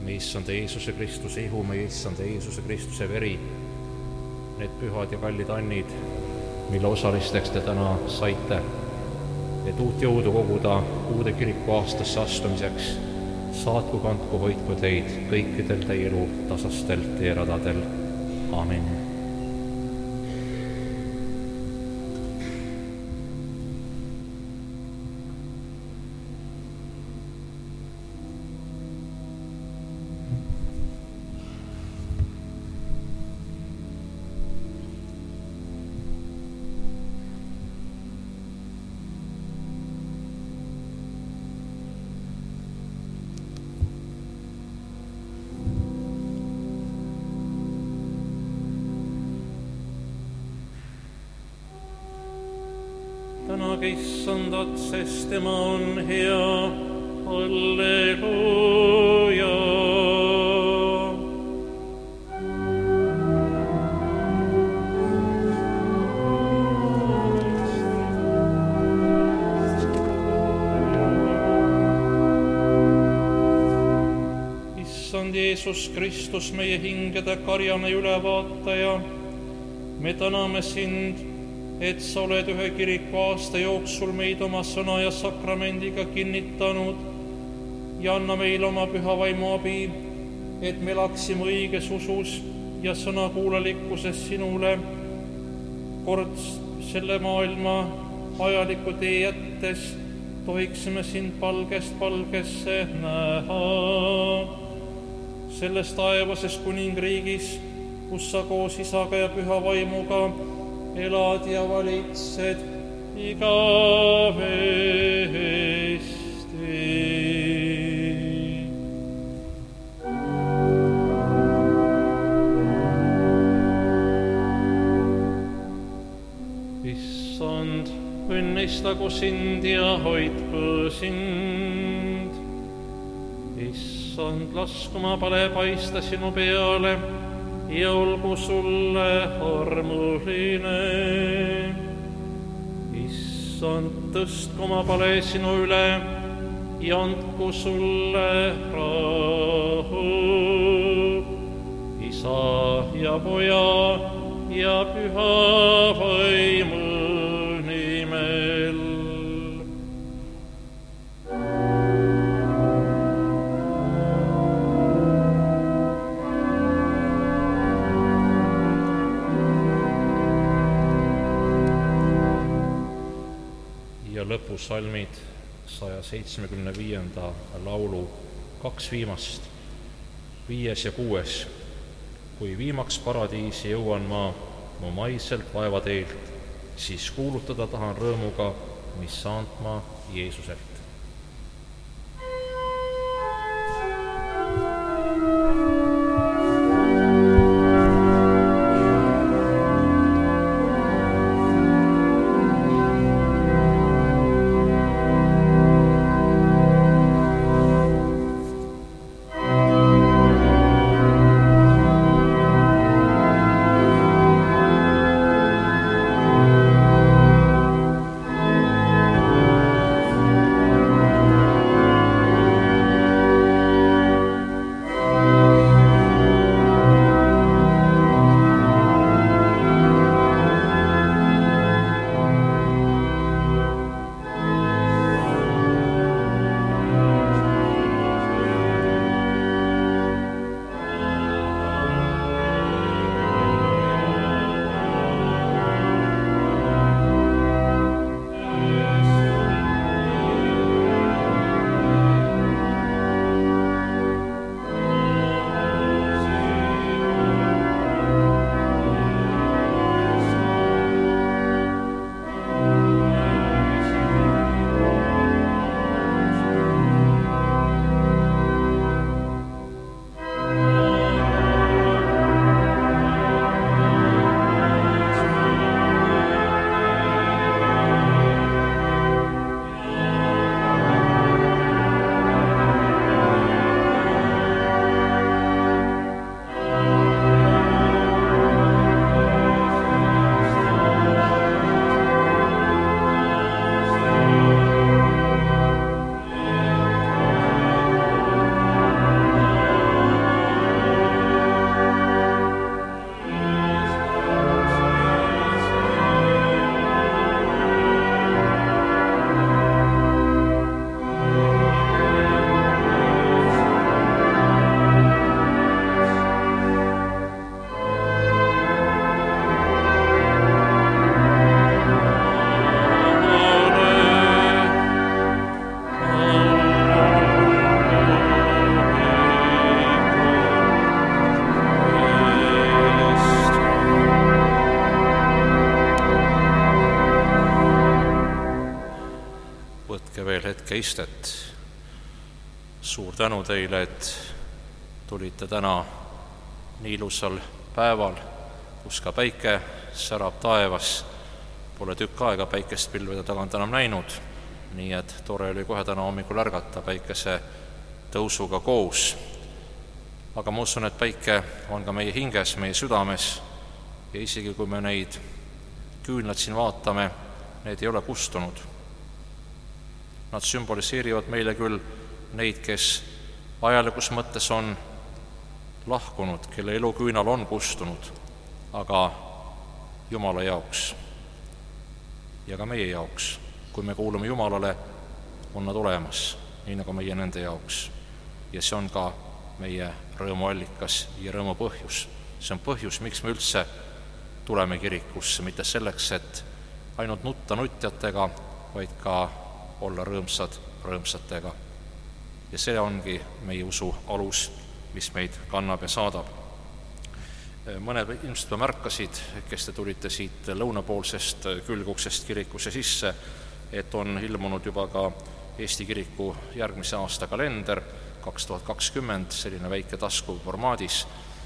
meie issanda Jeesuse Kristuse ihu, meie issanda Jeesuse Kristuse veri, need pühad ja kallid annid, mille osalisteks te täna saite, et uut jõudu koguda uude kiriku aastasse astumiseks, saatku, kandku, hoidku teid kõikidel teie elu tasastel teeradadel. Amen. Tänage issandat, sest tema on hea. Halleluuja. Issand Jeesus Kristus, meie hingede karjane ülevaataja, me täname sind, et sa oled ühe kiriku aasta jooksul meid oma sõna ja sakramendiga kinnitanud ja anna meile oma püha vaimu abi, et me elaksime õiges usus ja sõnakuulelikkuses sinule. Kord selle maailma ajalikku tee jättes tohiksime sind palgest palgesse näha. Selles taevasest kuningriigis, kus sa koos isaga ja püha vaimuga elad ja valitsed igavesti. Issand, õnnistagu sind ja hoidku sind. Issand, lasku oma pale paista sinu peale ja olgu sulle armuline. Issand, tõstku oma pale sinu üle ja andku sulle rahu. Isa ja Poja ja püha vaimu nimel. Lõpusalmid 175. laulu 2 viimast, 5. ja 6. Kui viimaks paradiisi jõuan ma mu maiselt vaevateelt, siis kuulutada tahan rõõmuga, mis saanud ma Jeesuselt. teistet. Suur tänu teile, et tulite täna nii ilusal päeval, kus ka päike särab taevas. Pole tükk aega päikest pilvede tagant enam näinud, nii et tore oli kohe täna hommikul ärgata päikese tõusuga koos. Aga ma usun, et päike on ka meie hinges, meie südames ja isegi kui me neid küünlad siin vaatame, need ei ole kustunud. Nad sümboliseerivad meile küll neid, kes ajalikus mõttes on lahkunud, kelle eluküünal on kustunud, aga Jumala jaoks ja ka meie jaoks, kui me kuulume Jumalale, on nad olemas, nii nagu meie nende jaoks. Ja see on ka meie rõõmuallikas ja rõõmu põhjus. See on põhjus, miks me üldse tuleme kirikusse, mitte selleks, et ainult nutta nutjatega, vaid ka olla rõõmsad rõõmsatega. Ja see ongi meie usu alus, mis meid kannab ja saadab. Mõned ilmselt märkasid, kes te tulite siit lõunapoolsest külguksest kirikusse sisse, et on ilmunud juba ka Eesti kiriku järgmise aasta kalender 2020, selline väike tasku formaadis,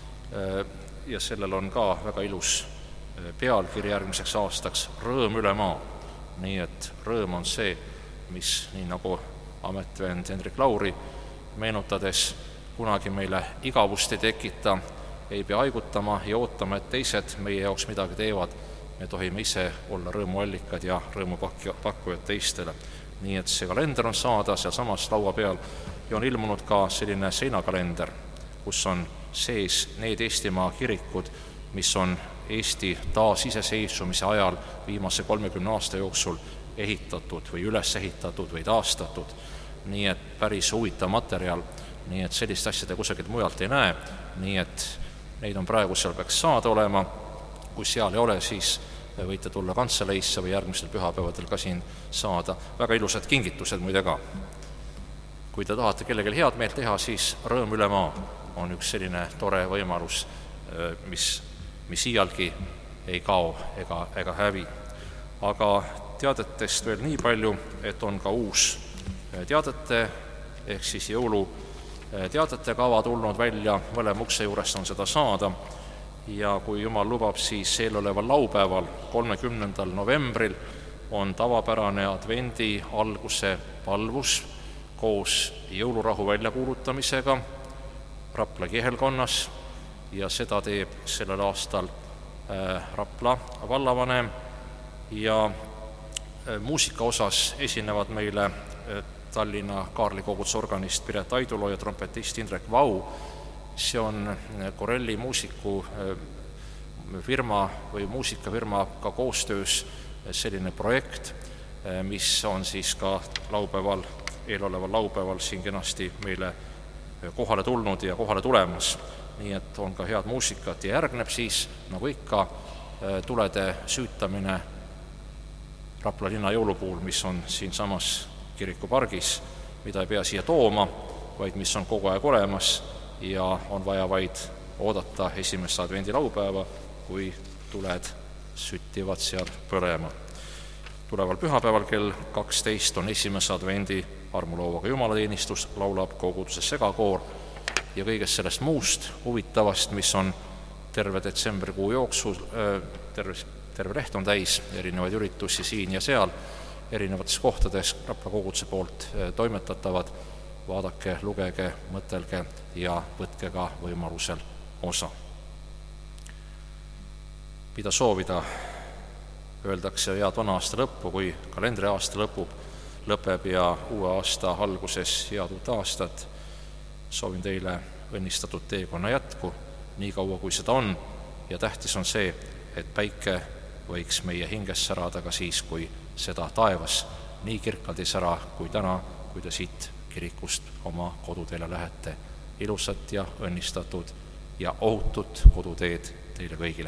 ja sellel on ka väga ilus pealkiri järgmiseks aastaks Rõõm üle maa. Nii et rõõm on see, mis nii nagu ametvend Hendrik Lauri meenutades kunagi meile igavust ei tekita, ei pea haigutama ja ootama, et teised meie jaoks midagi teevad. Me tohime ise olla rõõmuallikad ja rõõmupakkujad teistele. Nii et see kalender on saada seal samas laua peal ja on ilmunud ka selline seinakalender, kus on sees need Eestimaa kirikud, mis on Eesti taasiseseisvumise ajal viimase 30 aasta jooksul ehitatud või üles ehitatud või taastatud. Nii et päris huvitav materjal, nii et sellist asjade kusagilt mujalt ei näe, nii et neid on praegu seal peaks saada olema. Kui seal ei ole, siis võite tulla kantseleisse või järgmistel pühapäevadel ka siin saada. Väga ilusad kingitused muide ka. Kui te tahate kellelegi head meelt teha, siis Rõõm üle maa on üks selline tore võimalus, mis iialgi ei kao ega hävi. Aga teadetest veel nii palju, et on ka uus teadete ehk siis jõulu teadete kava tulnud välja, mõlema ukse juurest on seda saada ja kui Jumal lubab, siis eeloleval laupäeval 30. novembril on tavapärane advendi alguse palvus koos jõulurahu väljakuulutamisega Rapla kihelkonnas ja seda teeb sellel aastal Rapla vallavanem ja muusika osas esinevad meile Tallinna Kaarlikogudsorganist Piret Aidulo ja trompetist Indrek Vau. See on Corelli muusikufirma või muusikafirmaga koostöös selline projekt, mis on siis ka laupäeval, eeloleval laupäeval siin kenasti meile kohale tulnud ja kohale tulemas. Nii et on ka head muusikat ja järgneb siis, nagu ikka, tulede süütamine Rapla linna jõulupuul, mis on siin samas kirikupargis, mida ei pea siia tooma, vaid mis on kogu aeg olemas ja on vaja vaid oodata esimest advendi laupäeva, kui tuled süttivad seal põlema. Tuleval pühapäeval kell 12 on esimese advendi armuloovaga jumalateenistus, laulab koguduse segakoor ja kõigest sellest muust huvitavast, mis on terve detsembrikuu jooksul, terve leht on täis erinevaid üritusi siin ja seal, erinevates kohtades Rapla koguduse poolt toimetatavad. Vaadake, lugege, mõtelge ja võtke ka võimalusel osa. Mida soovida, öeldakse head vana aasta lõppu, kui kalendriaasta lõpeb ja uue aasta alguses head uut aastat. Soovin teile õnnistatud teekonna jätku, nii kaua kui seda on, ja tähtis on see, et päike võiks meie hinges särada ka siis, kui seda taevas nii kirkalt ei sära kui täna, kui te siit kirikust oma koduteele lähete. Ilusat ja õnnistatud ja ohutut koduteed teile kõigile.